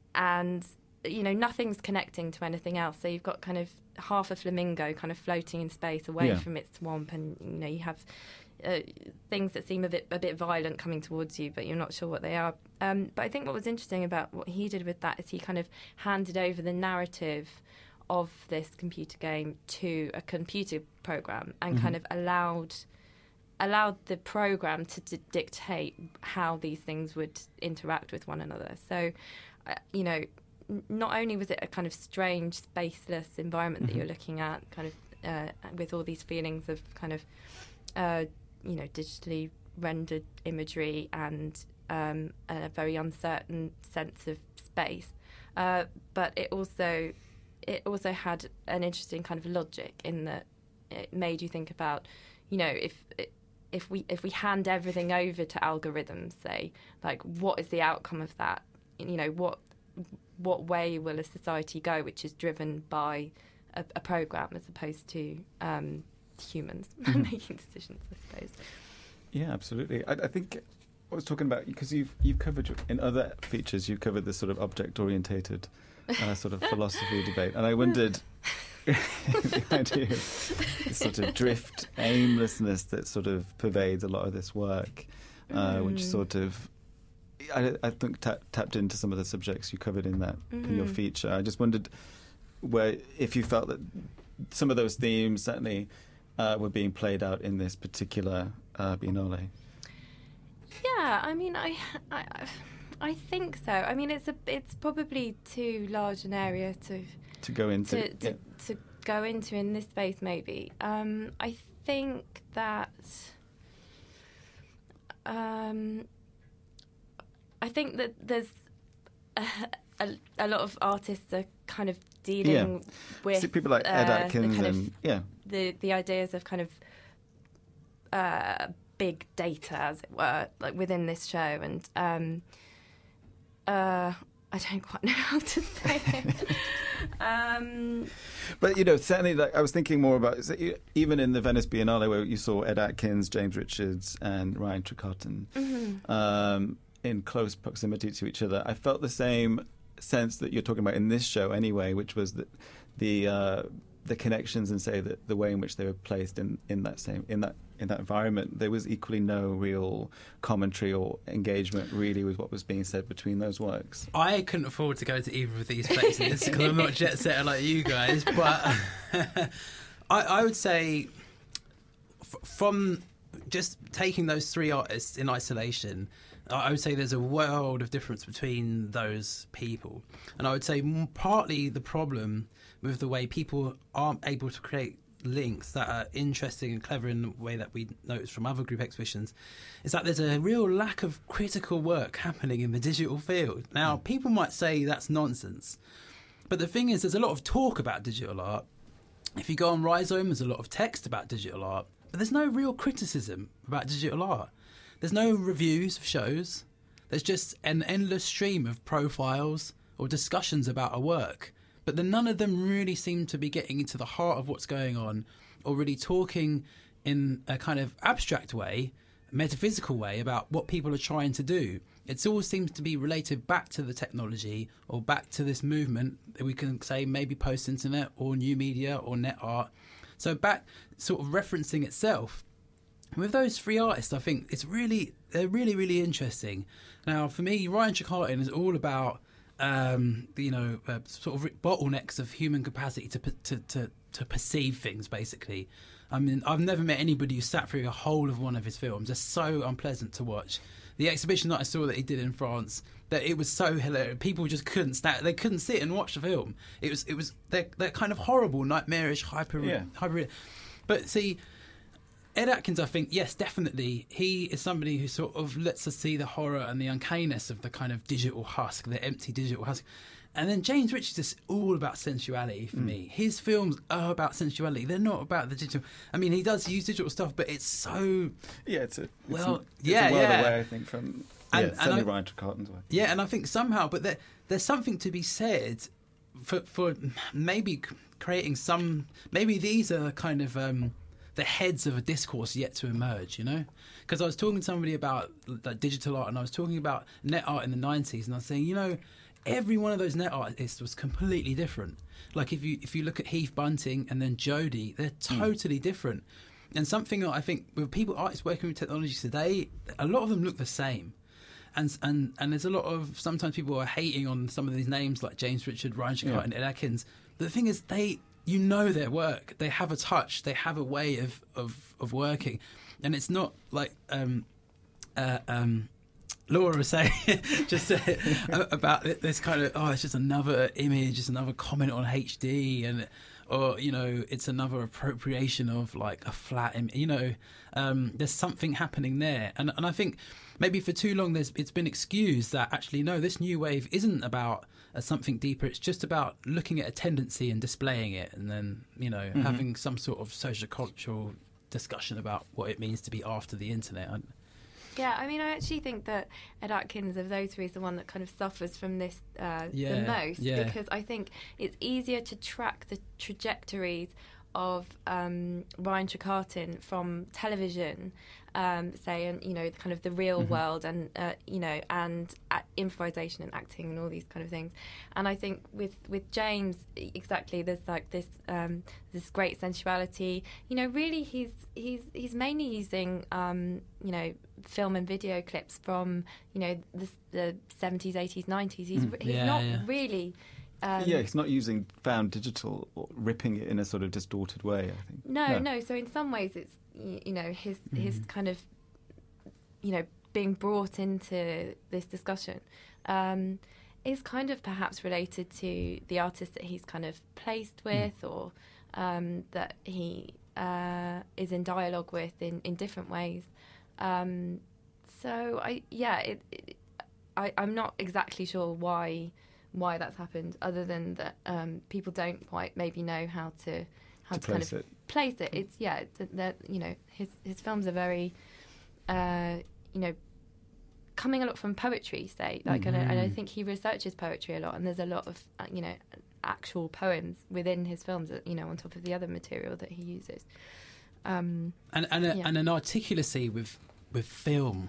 and you know nothing's connecting to anything else. So you've got kind of half a flamingo kind of floating in space away Yeah. from its swamp, and you know you have uh, things that seem a bit a bit violent coming towards you, but you're not sure what they are. Um, but I think what was interesting about what he did with that is he kind of handed over the narrative of this computer game to a computer program and Mhm. kind of allowed allowed the program to d- dictate how these things would interact with one another. So, uh, you know, n- not only was it a kind of strange, spaceless environment that Mhm. you're looking at, kind of uh, with all these feelings of kind of, uh, you know, digitally rendered imagery and um, a very uncertain sense of space, uh, but it also it also had an interesting kind of logic in that it made you think about, you know, if if we if we hand everything over to algorithms, say, like what is the outcome of that? You know, what what way will a society go which is driven by a, a program as opposed to um, humans Mhm. making decisions, I suppose. Yeah, absolutely. I, I think I was talking about because you've you've covered in other features. You've covered this sort of object orientated uh, sort of philosophy debate, and I wondered the idea of the sort of drift aimlessness that sort of pervades a lot of this work, uh, mm. which sort of, I, I think, tap, tapped into some of the subjects you covered in that mm. in your feature. I just wondered where if you felt that some of those themes certainly uh, were being played out in this particular uh, Biennale. Yeah, I mean, I, I, I think so. I mean, it's a, it's probably too large an area to to go into to, to, yeah. to go into in this space. Maybe um, I think that um, I think that there's a, a, a lot of artists are kind of dealing yeah. with See, people like Ed uh, Atkins kind and of, yeah, the the ideas of kind of uh, big data, as it were, like within this show, and um, uh, I don't quite know how to say it. um, but you know, certainly, like I was thinking more about even in the Venice Biennale where you saw Ed Atkins, James Richards, and Ryan Tricotten mm-hmm. um, in close proximity to each other. I felt the same sense that you're talking about in this show anyway, which was that the uh, the connections and say that the way in which they were placed in, in that same in that in that environment, there was equally no real commentary or engagement really with what was being said between those works. I couldn't afford to go to either of these places because I'm not jet setter like you guys, but I, I would say f- from just taking those three artists in isolation, I would say there's a world of difference between those people. And I would say partly the problem with the way people aren't able to create links that are interesting and clever in the way that we notice from other group exhibitions is that there's a real lack of critical work happening in the digital field. Now, mm. people might say that's nonsense, but the thing is there's a lot of talk about digital art. If you go on Rhizome, there's a lot of text about digital art, but there's no real criticism about digital art. There's no reviews of shows. There's just an endless stream of profiles or discussions about a work. But then none of them really seem to be getting into the heart of what's going on or really talking in a kind of abstract way, metaphysical way about what people are trying to do. It all seems to be related back to the technology or back to this movement that we can say maybe post-internet or new media or net art. So back sort of referencing itself. With those three artists, I think it's really, they're really, really interesting. Now, for me, Ryan Tricotten is all about, um, you know, uh, sort of bottlenecks of human capacity to, to to to perceive things, basically. I mean, I've never met anybody who sat through a whole of one of his films. They're so unpleasant to watch. The exhibition that I saw that he did in France, that it was so hilarious. People just couldn't stand. They couldn't sit and watch the film. It was, it was, they're, they're kind of horrible, nightmarish, hyper, yeah. hyper. But see, Ed Atkins, I think, yes, definitely. He is somebody who sort of lets us see the horror and the uncanniness of the kind of digital husk, the empty digital husk. And then James Richards is all about sensuality for mm. me. His films are about sensuality. They're not about the digital. I mean, he does use digital stuff, but it's so... Yeah, it's a, it's well, a, it's yeah, a world yeah. away, I think, from... And, yeah, certainly and I, Ryan Tricotten's work. Yeah, and I think somehow, but there, there's something to be said for, for maybe creating some... Maybe these are kind of... Um, the heads of a discourse yet to emerge, you know? Because I was talking to somebody about like, digital art, and I was talking about net art in the nineties, and I was saying, you know, every one of those net artists was completely different. Like, if you if you look at Heath Bunting and then Jodie, they're totally mm. different. And something that I think, with people, artists working with technology today, a lot of them look the same. And and and there's a lot of, sometimes people are hating on some of these names, like James Richard, Ryan Tricotten, yeah. and Ed Atkins. But the thing is, they... You know their work. They have a touch. They have a way of, of, of working. And it's not like um, uh, um, Laura was saying just uh, about this kind of, oh, it's just another image, it's another comment on H D, and or, you know, it's another appropriation of like a flat image. You know, um, there's something happening there. And and I think maybe for too long there's it's been excused that actually, no, this new wave isn't about uh, something deeper. It's just about looking at a tendency and displaying it, and then, you know, mm-hmm. having some sort of social cultural discussion about what it means to be after the internet. I, Yeah, I mean, I actually think that Ed Atkins, of those three, is the one that kind of suffers from this uh, yeah, the most, yeah. because I think it's easier to track the trajectories of um, Ryan Trecartin from television, um, say, and you know, kind of the real Mm-hmm. world, and uh, you know, and uh, improvisation and acting and all these kind of things. And I think with with James, e- exactly, there's like this um, this great sensuality. You know, really, he's he's he's mainly using um, you know, film and video clips from you know the, the seventies, eighties, nineties. He's Mm. he's Yeah, not yeah. really. Um, yeah, he's not using found digital or ripping it in a sort of distorted way, I think. No, no. So in some ways, it's y- you know his his Mhm. kind of you know being brought into this discussion um, is kind of perhaps related to the artist that he's kind of placed with, Mm. or um, that he uh, is in dialogue with in, in different ways. Um, so I yeah, it, it, I I'm not exactly sure why why that's happened, other than that um, people don't quite maybe know how to how To to, kind place of it. place it. It's yeah, it's, that you know his his films are very uh, you know coming a lot from poetry, say like, and, I, and I Mhm. think he researches poetry a lot, and there's a lot of uh, you know actual poems within his films, that, you know, on top of the other material that he uses. Um, and and, a, Yeah. and an articulacy with with film,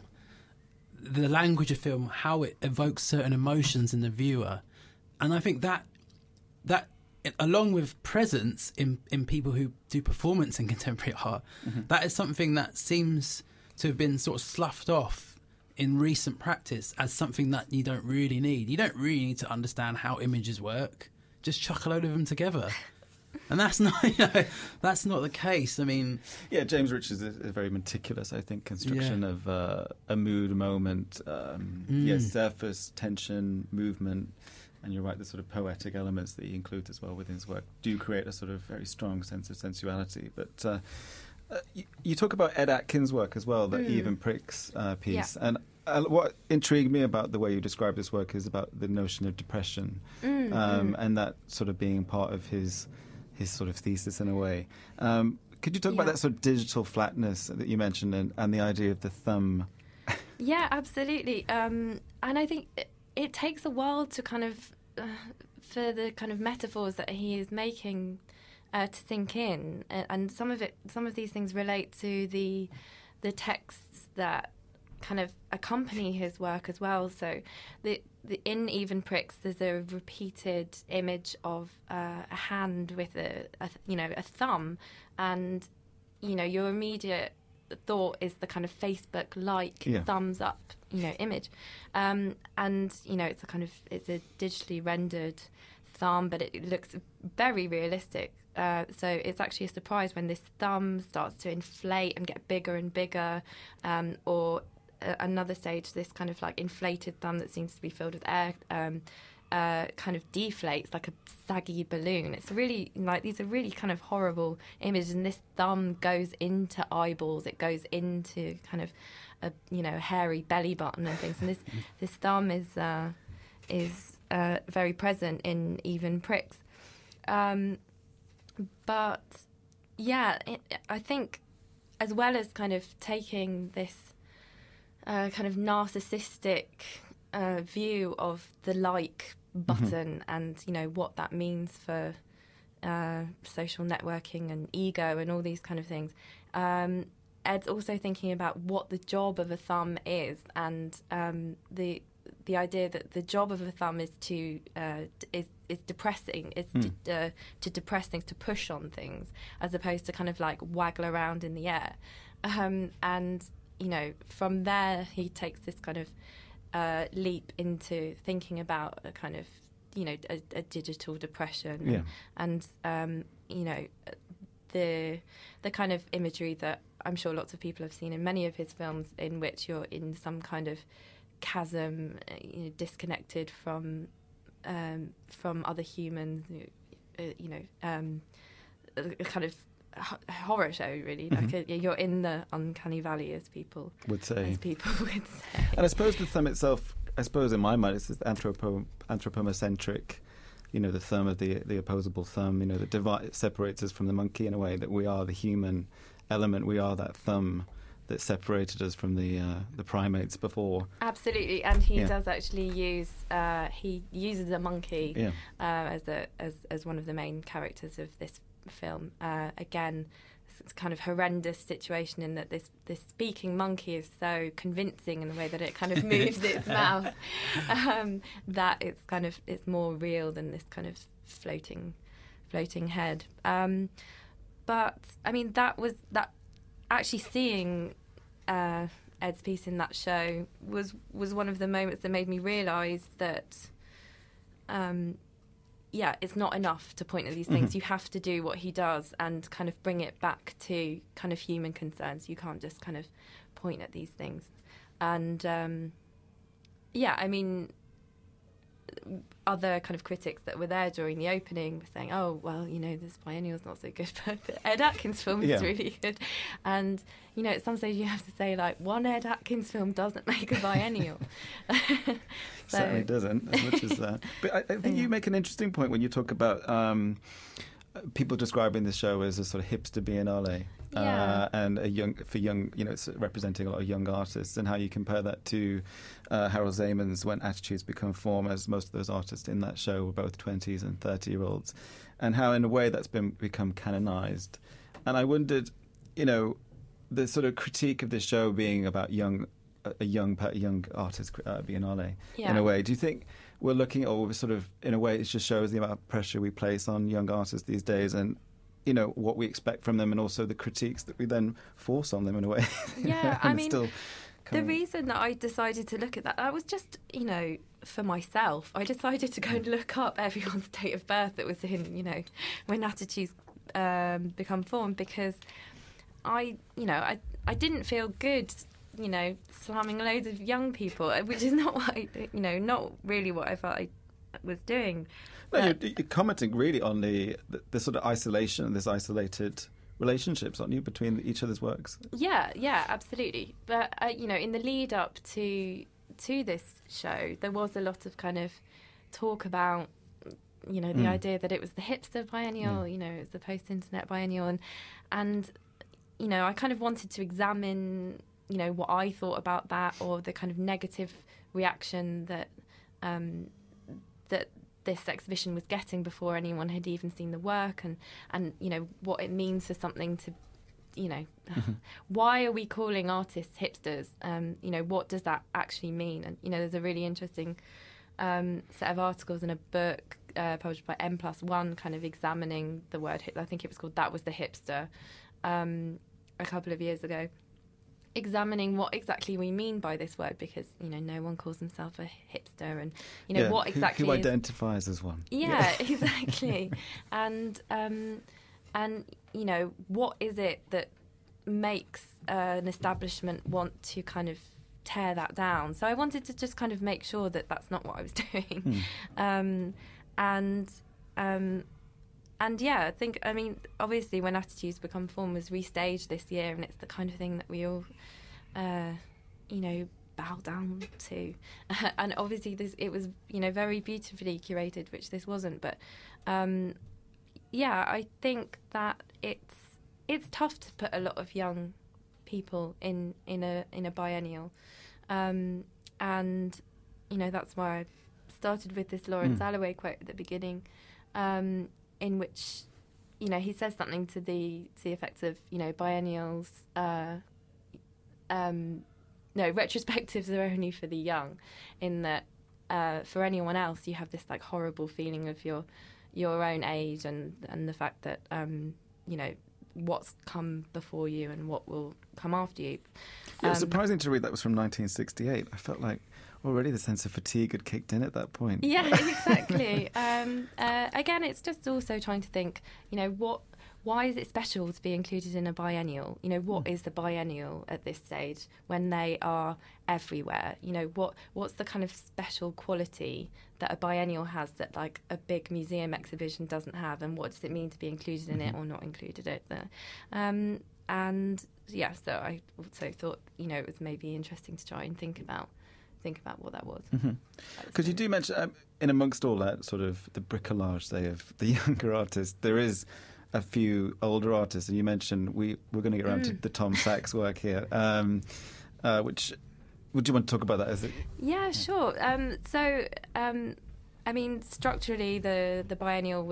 the language of film, how it evokes certain emotions in the viewer, and I think that that along with presence in in people who do performance in contemporary art, Mm-hmm. that is something that seems to have been sort of sloughed off in recent practice as something that you don't really need. You don't really need to understand how images work. Just chuck a load of them together. And that's not, you know, that's not the case. I mean, Yeah, James Richards is a very meticulous, I think, construction Yeah. of uh, a mood, a moment, um, Mm. yeah, surface, tension, movement, and you're right, the sort of poetic elements that he includes as well within his work do create a sort of very strong sense of sensuality. But uh, uh, you, you talk about Ed Atkins' work as well, the Mm. Even Pricks uh, piece, Yeah. and uh, what intrigued me about the way you describe this work is about the notion of depression, mm, um, mm. and that sort of being part of his his sort of thesis in a way. Um, could you talk about Yeah. that sort of digital flatness that you mentioned, and, and the idea of the thumb? Yeah, absolutely. Um, and I think it, it takes a while to kind of, uh, for the kind of metaphors that he is making uh, to sink in. And, and some of it, some of these things relate to the the texts that kind of accompany his work as well. So the, the in Even Pricks, there's a repeated image of uh, a hand with a, a, you know, a thumb. And, you know, your immediate thought is the kind of Facebook-like Yeah. thumbs up, you know, image, um, and you know, it's a kind of it's a digitally rendered thumb, but it, it looks very realistic. Uh, so it's actually a surprise when this thumb starts to inflate and get bigger and bigger, um, or uh, another stage, this kind of like inflated thumb that seems to be filled with air. Um, Uh, kind of deflates like a saggy balloon. It's really like these are really kind of horrible images, and this thumb goes into eyeballs. It goes into kind of a you know hairy belly button and things. And this this thumb is uh, is uh, very present in Even Pricks. Um, but yeah, it, I think as well as kind of taking this uh, kind of narcissistic Uh, view of the like button, and you know what that means for uh, social networking and ego and all these kind of things. Um, Ed's also thinking about what the job of a thumb is, and um, the the idea that the job of a thumb is to uh, d- is is depressing, is Mm. to, uh, to depress things, to push on things, as opposed to kind of like waggle around in the air. Um, and you know, from there he takes this kind of Uh, leap into thinking about a kind of, you know, a, a digital depression, Yeah. and, and um, you know, the the kind of imagery that I'm sure lots of people have seen in many of his films, in which you're in some kind of chasm, uh, you know, disconnected from um, from other humans, you, uh, you know, um, a, a kind of h- horror show, really. Mhm. Like a, you're in the uncanny valley, as people Would say. as people would say. And I suppose the thumb itself, I suppose in my mind, it's this anthropo, anthropomocentric, you know, the thumb of the the opposable thumb, you know, that divi- separates us from the monkey in a way, that we are the human element, we are that thumb that separated us from the uh, the primates before. Absolutely, and he Yeah. does actually use uh, he uses a monkey Yeah. uh, as a as as one of the main characters of this film. Uh, again, it's kind of horrendous situation in that this, this speaking monkey is so convincing in the way that it kind of moves its mouth, um, that it's kind of it's more real than this kind of floating floating head. Um, but I mean, that was that actually seeing uh, Ed's piece in that show was was one of the moments that made me realise that. Um, Yeah, it's not enough to point at these things. Mm-hmm. You have to do what he does and kind of bring it back to kind of human concerns. You can't just kind of point at these things. And, um, yeah, I mean, other kind of critics that were there during the opening were saying, oh, well, you know, this biennial's not so good, but the Ed Atkins film is yeah. really good. And, you know, at some stage you have to say, like, one Ed Atkins film doesn't make a biennial. So, certainly doesn't, as much as that. But I, I think so, yeah. you make an interesting point when you talk about um, people describing the show as a sort of hipster biennale, yeah. uh, and a young for young, you know, it's representing a lot of young artists, and how you compare that to uh, Harold Zaman's When Attitudes Become Form, as most of those artists in that show were both twenties and thirty-year-olds, and how in a way that's been become canonized. And I wondered, you know, the sort of critique of this show being about young. a young a young artist uh, biennale yeah. in a way. Do you think we're looking at, or sort of in a way it just shows the amount of pressure we place on young artists these days, and you know what we expect from them, and also the critiques that we then force on them in a way? Yeah, I mean, still the reason that I decided to look at that, that was just, you know, for myself. I decided to go and look up everyone's date of birth that was in, you know, When Attitudes um, Become Form, because I, you know, I I didn't feel good, you know, slamming loads of young people, which is not what I, you know, not really what I felt I was doing. No, you're, you're commenting really on the, the the sort of isolation, this isolated relationships, aren't you, between each other's works? Yeah, yeah, absolutely. But uh, you know, in the lead up to to this show, there was a lot of kind of talk about, you know, the mm. idea that it was the hipster biennial, mm. you know, it was the post-internet biennial, and and you know, I kind of wanted to examine, you know, what I thought about that, or the kind of negative reaction that um, that this exhibition was getting before anyone had even seen the work, and, and you know, what it means for something to, you know, mm-hmm. why are we calling artists hipsters? Um, you know, what does that actually mean? And, you know, there's a really interesting um, set of articles in a book uh, published by M plus one kind of examining the word hip. I think it was called That Was the Hipster, um, a couple of years ago. Examining what exactly we mean by this word, because, you know, no one calls himself a hipster, and, you know, yeah, what exactly who, who is, identifies as one. Yeah, yeah. Exactly. and um, and you know, what is it that makes uh, an establishment want to kind of tear that down? So I wanted to just kind of make sure that that's not what I was doing. Mm. Um, and um, And yeah, I think, I mean, obviously When Attitudes Become Form was restaged this year, and it's the kind of thing that we all, uh, you know, bow down to. And obviously this, it was, you know, very beautifully curated, which this wasn't. But um, yeah, I think that it's it's tough to put a lot of young people in, in a in a biennial. Um, and, you know, that's why I started with this Lawrence mm. Alloway quote at the beginning. Um, in which, you know, he says something to the to the effect of, you know, biennials, uh, um, no, retrospectives are only for the young, in that uh, for anyone else you have this, like, horrible feeling of your your own age, and, and the fact that, um, you know, what's come before you and what will come after you. Yeah, it was um, surprising to read that was from nineteen sixty-eight. I felt like already the sense of fatigue had kicked in at that point. Yeah, exactly. um, uh, again, it's just also trying to think, you know, what, why is it special to be included in a biennial? You know, what mm. is the biennial at this stage when they are everywhere? You know, what what's the kind of special quality that a biennial has that, like, a big museum exhibition doesn't have? And what does it mean to be included in mm-hmm. it or not included it there? Um, and yeah, so I also thought, you know, it was maybe interesting to try and think about think about what that was. Because mm-hmm. you do mention, um, in amongst all that sort of the bricolage, say, of the younger artists, there is a few older artists, and you mentioned we, we're going to get around mm. to the Tom Sachs work here, um, uh, which, would you want to talk about that? Is it? Yeah, sure. Um, so, um, I mean, structurally, the, the biennial was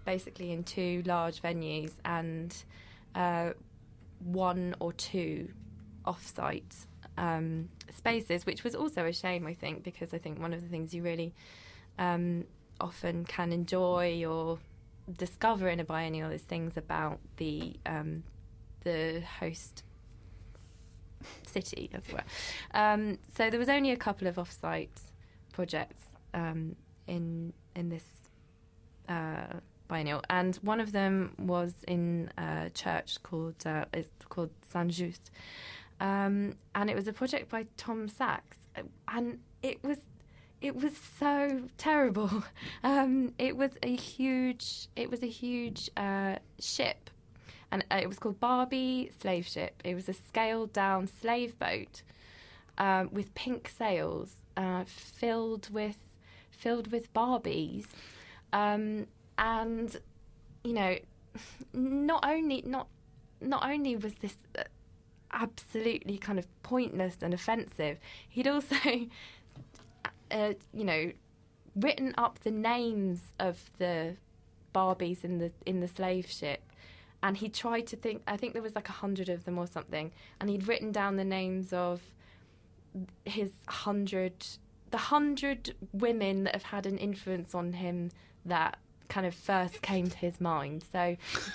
basically in two large venues and uh, one or two off-site um, spaces, which was also a shame, I think, because I think one of the things you really um, often can enjoy or discover in a biennial is things about the um, the host city, as it were. Um, so there was only a couple of off-site projects um, in in this uh, biennial, and one of them was in a church called uh, it's called Saint-Just, um, and it was a project by Tom Sachs, and it was it was so terrible. Um, it was a huge it was a huge uh, ship. And it was called Barbie Slave Ship. It was a scaled-down slave boat um, with pink sails, uh, filled with filled with Barbies, um, and you know, not only not not only was this absolutely kind of pointless and offensive, he'd also, uh, you know, written up the names of the Barbies in the in the slave ship. And he tried to think, I think there was like a hundred of them or something, and he'd written down the names of his hundred, the hundred women that have had an influence on him that kind of first came to his mind. So, so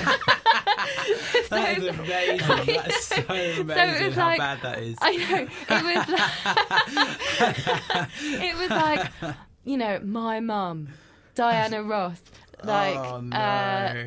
that is amazing. That's so amazing so it was how like, bad that is. I know. It was like, it was like, you know, my mum, Diana Ross. Like oh, no. uh,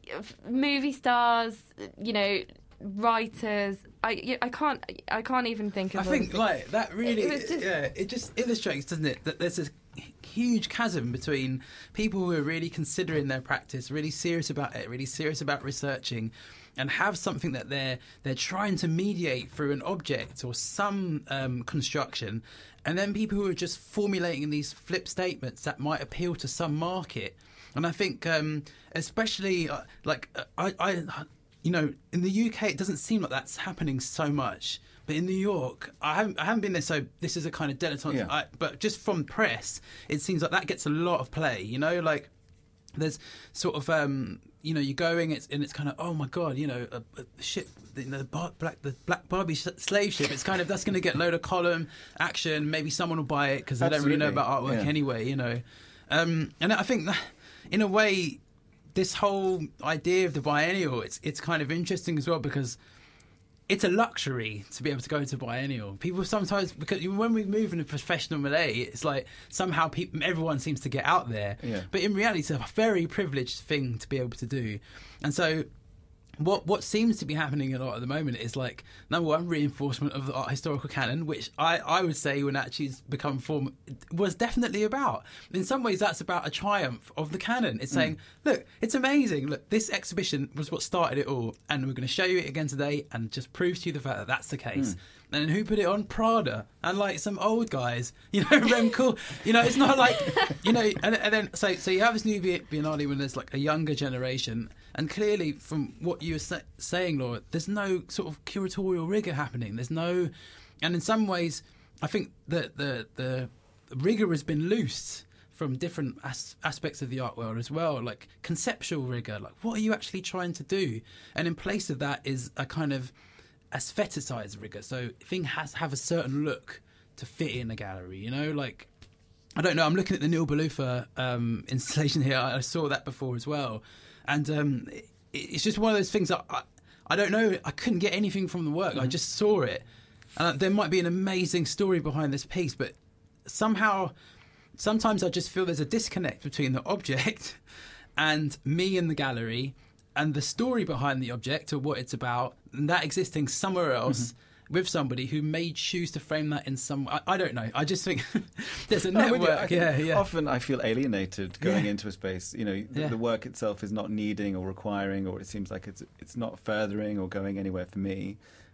movie stars, you know, writers. I, I can't I can't even think of. I think like that really, it, it just, yeah, it just illustrates, doesn't it, that there's this huge chasm between people who are really considering their practice, really serious about it, really serious about researching, and have something that they're they're trying to mediate through an object or some um, construction, and then people who are just formulating these flip statements that might appeal to some market. And I think, um, especially, uh, like, uh, I, I, you know, in the U K, it doesn't seem like that's happening so much. But in New York, I haven't, I haven't been there, so this is a kind of dilettante. Yeah. I, but just from press, it seems like that gets a lot of play, you know? Like, there's sort of, um, you know, you're going, it's, and it's kind of, oh, my God, you know, a, a ship, the, the, bar, black, the Black Barbie slave ship, it's kind of, that's going to get a load of column action. Maybe someone will buy it because they don't really know about artwork yeah. anyway, you know? Um, and I think that, in a way, this whole idea of the biennial, it's it's kind of interesting as well because it's a luxury to be able to go to biennial. People sometimes, because when we move into professional Malay, it's like somehow people, everyone seems to get out there. Yeah. But in reality, it's a very privileged thing to be able to do. And so what what seems to be happening a lot at the moment is, like, number one, reinforcement of the art historical canon, which I, I would say when actually it's become form was definitely about. In some ways, that's about a triumph of the canon. It's saying, mm. look, it's amazing. Look, this exhibition was what started it all, and we're going to show you it again today, and just proves to you the fact that that's the case. Mm. And who put it on? Prada. And like some old guys, you know, Rem Kool. You know, it's not like, you know, and, and then, so so you have this new Biennale when there's like a younger generation. And clearly, from what you were sa- saying, Laura, there's no sort of curatorial rigour happening. There's no, and in some ways, I think that the the rigour has been loosed from different as- aspects of the art world as well, like conceptual rigour. Like, what are you actually trying to do? And in place of that is a kind of aestheticised rigour. So thing has have a certain look to fit in a gallery. You know, like, I don't know. I'm looking at the Neil Balufa um, installation here. I, I saw that before as well. And um, it, it's just one of those things that I, I don't know. I couldn't get anything from the work. Mm-hmm. I just saw it. And there might be an amazing story behind this piece, but somehow, sometimes I just feel there's a disconnect between the object and me in the gallery and the story behind the object or what it's about, and that existing somewhere else. Mm-hmm. With somebody who may choose to frame that in some... I, I don't know. I just think there's a network. Yeah, yeah. Often I feel alienated going yeah. into a space. You know, the, yeah. the work itself is not needing or requiring, or it seems like it's it's not furthering or going anywhere for me.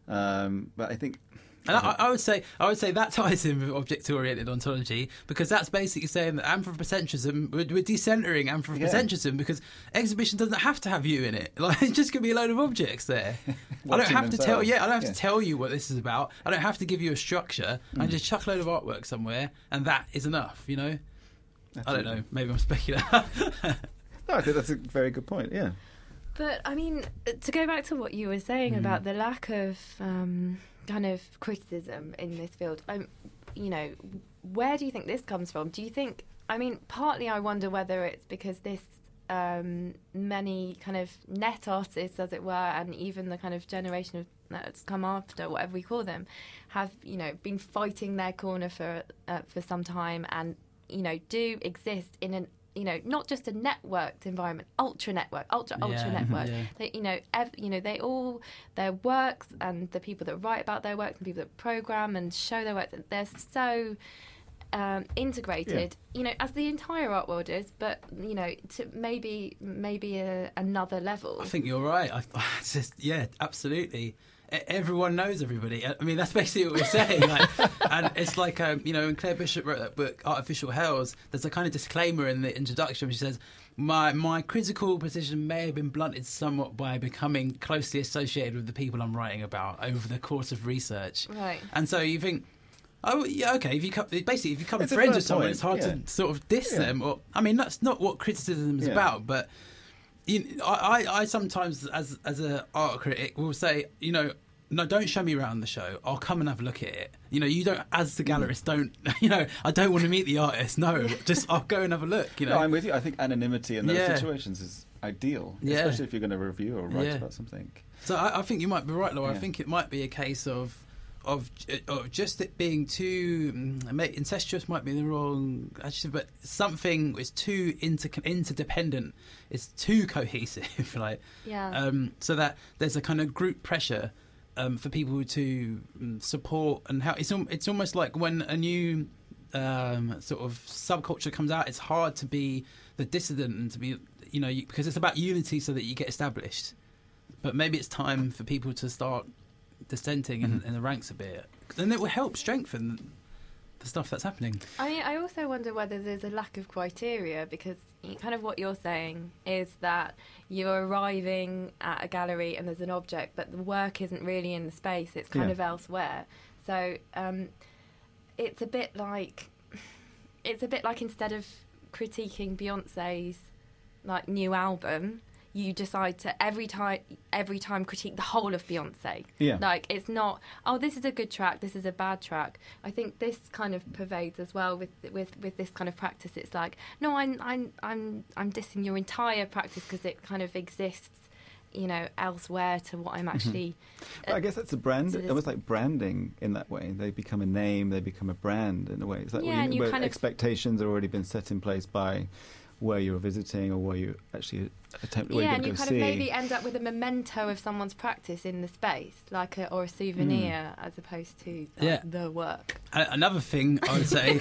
Um, but I think... And I, I would say I would say that ties in with object-oriented ontology, because that's basically saying that anthropocentrism, we're, we're decentering anthropocentrism, yeah. because exhibition doesn't have to have you in it. Like, it's just going to be a load of objects there. I don't have to tell. Yeah, I don't have yeah. to tell you what this is about. I don't have to give you a structure. Mm. I just chuck a load of artwork somewhere, and that is enough. You know. Absolutely. I don't know. Maybe I'm speculating. No, I think that's a very good point. Yeah. But I mean, to go back to what you were saying Mm. about the lack of um, kind of criticism in this field, um, you know, where do you think this comes from? Do you think? I mean, partly I wonder whether it's because this um, many kind of net artists, as it were, and even the kind of generation of that's come after, whatever we call them, have, you know, been fighting their corner for uh, for some time, and, you know, do exist in an, you know, not just a networked environment, ultra network, ultra ultra Yeah, network. yeah. They, you know, ev- you know, they all, their works and the people that write about their works and people that program and show their works, they're so um, integrated, you know, as the entire art world is, but, you know, to maybe maybe a, another level. I think you're right. I, it's just, yeah, absolutely. E- Everyone knows everybody. I mean, that's basically what we're saying. Like, and it's like, um, you know, when Claire Bishop wrote that book, Artificial Hells, there's a kind of disclaimer in the introduction. She says, my my critical position may have been blunted somewhat by becoming closely associated with the people I'm writing about over the course of research. Right. And so you think, oh, yeah, okay, if you come, basically, if you come It's a friends fair with someone, point, it's hard yeah. to sort of diss Yeah. them. Or, I mean, that's not what criticism is Yeah. about, but you know, I, I, I sometimes, as as an art critic, will say, you know, no, don't show me around the show. I'll come and have a look at it. You know, you don't, as the gallerist, don't, you know, I don't want to meet the artist. No, just I'll go and have a look, you know. No, I'm with you. I think anonymity in those Yeah. situations is ideal, Yeah. especially if you're going to review or write Yeah. about something. So I, I think you might be right, Laura. Yeah. I think it might be a case of of, of just it being too mm, incestuous might be the wrong adjective, but something is too inter, interdependent. It's too cohesive, like Yeah. um, so that there's a kind of group pressure um, for people to mm, support and how it's al- it's almost like when a new um, sort of subculture comes out, it's hard to be the dissident and to be, you know, you, because it's about unity so that you get established. But maybe it's time for people to start dissenting in, Mhm. in the ranks a bit, and it will help strengthen the stuff that's happening. I mean, I also wonder whether there's a lack of criteria, because y- kind of what you're saying is that you're arriving at a gallery and there's an object, but the work isn't really in the space, it's kind Yeah. of elsewhere. So um, it's a bit like, it's a bit like instead of critiquing Beyonce's like new album, you decide to every time every time critique the whole of Beyonce. Yeah. Like, it's not, oh, this is a good track, this is a bad track. I think this kind of pervades as well with with, with this kind of practice. It's like, no, I'm I'm I'm I'm dissing your entire practice because it kind of exists, you know, elsewhere to what I'm actually. But I guess that's a brand, to this- almost like branding in that way. They become a name, they become a brand in a way. Is that Yeah, what you and mean? you Where kind of- expectations have already been set in place by where you're visiting or where you actually attempt where Yeah, you're and going you to kind go of see. maybe end up with a memento of someone's practice in the space, like a, or a souvenir, as opposed to like, Yeah. the work. A- Another thing I would say,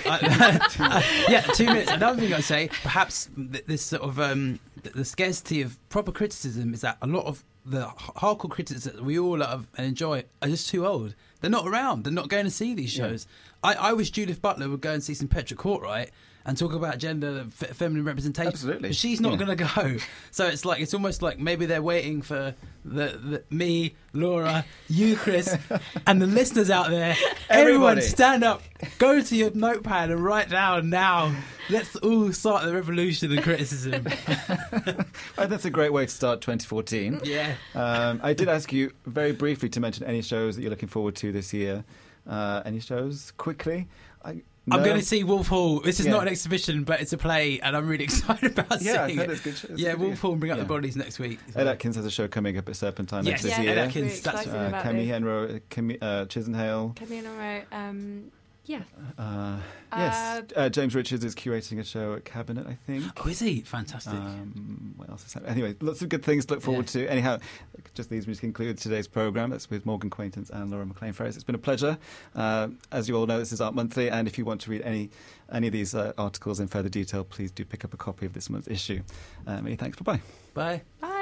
I, yeah, two minutes. Another thing I'd say, perhaps th- this sort of um, th- the scarcity of proper criticism is that a lot of the h- hardcore critics that we all love and enjoy are just too old. They're not around. They're not going to see these Yeah. shows. I, I wish Judith Butler would go and see some Petra Cartwright and talk about gender, f- feminine representation. Absolutely. But she's not Yeah. going to go. So it's like it's almost like maybe they're waiting for the, the me, Laura, you, Chris, and the listeners out there. Everyone, Everybody. stand up, go to your notepad, and write down now. Let's all start the revolution in criticism. I think that's a great way to start twenty fourteen. Yeah. Um, I did ask you very briefly to mention any shows that you're looking forward to this year. Uh, any shows quickly? I, I'm no? going to see Wolf Hall. This is Yeah. not an exhibition, but it's a play, and I'm really excited about Yeah, I've seeing heard it. it's good. It's Yeah, good. Wolf Hall and Bring Up Yeah. the Bodies next week. Ed Atkins has a show coming up at Serpentine Yes, later this yeah, year. Ed Atkins. Really That's excited Uh, about Cammy this. Henro, Cammy, uh, Chisenhale. Camille Monroe, um, yeah. Uh, yes, uh, James Richards is curating a show at Cabinet, I think. Oh, is he? Fantastic. Um, what else is happening? Anyway, lots of good things to look forward to. Anyhow, just leaves me to conclude today's programme. That's with Morgan Quaintance and Laura McLean-Ferris. It's been a pleasure. Uh, as you all know, this is Art Monthly, and if you want to read any any of these uh, articles in further detail, please do pick up a copy of this month's issue. Uh, many thanks. Bye-bye. Bye. Bye.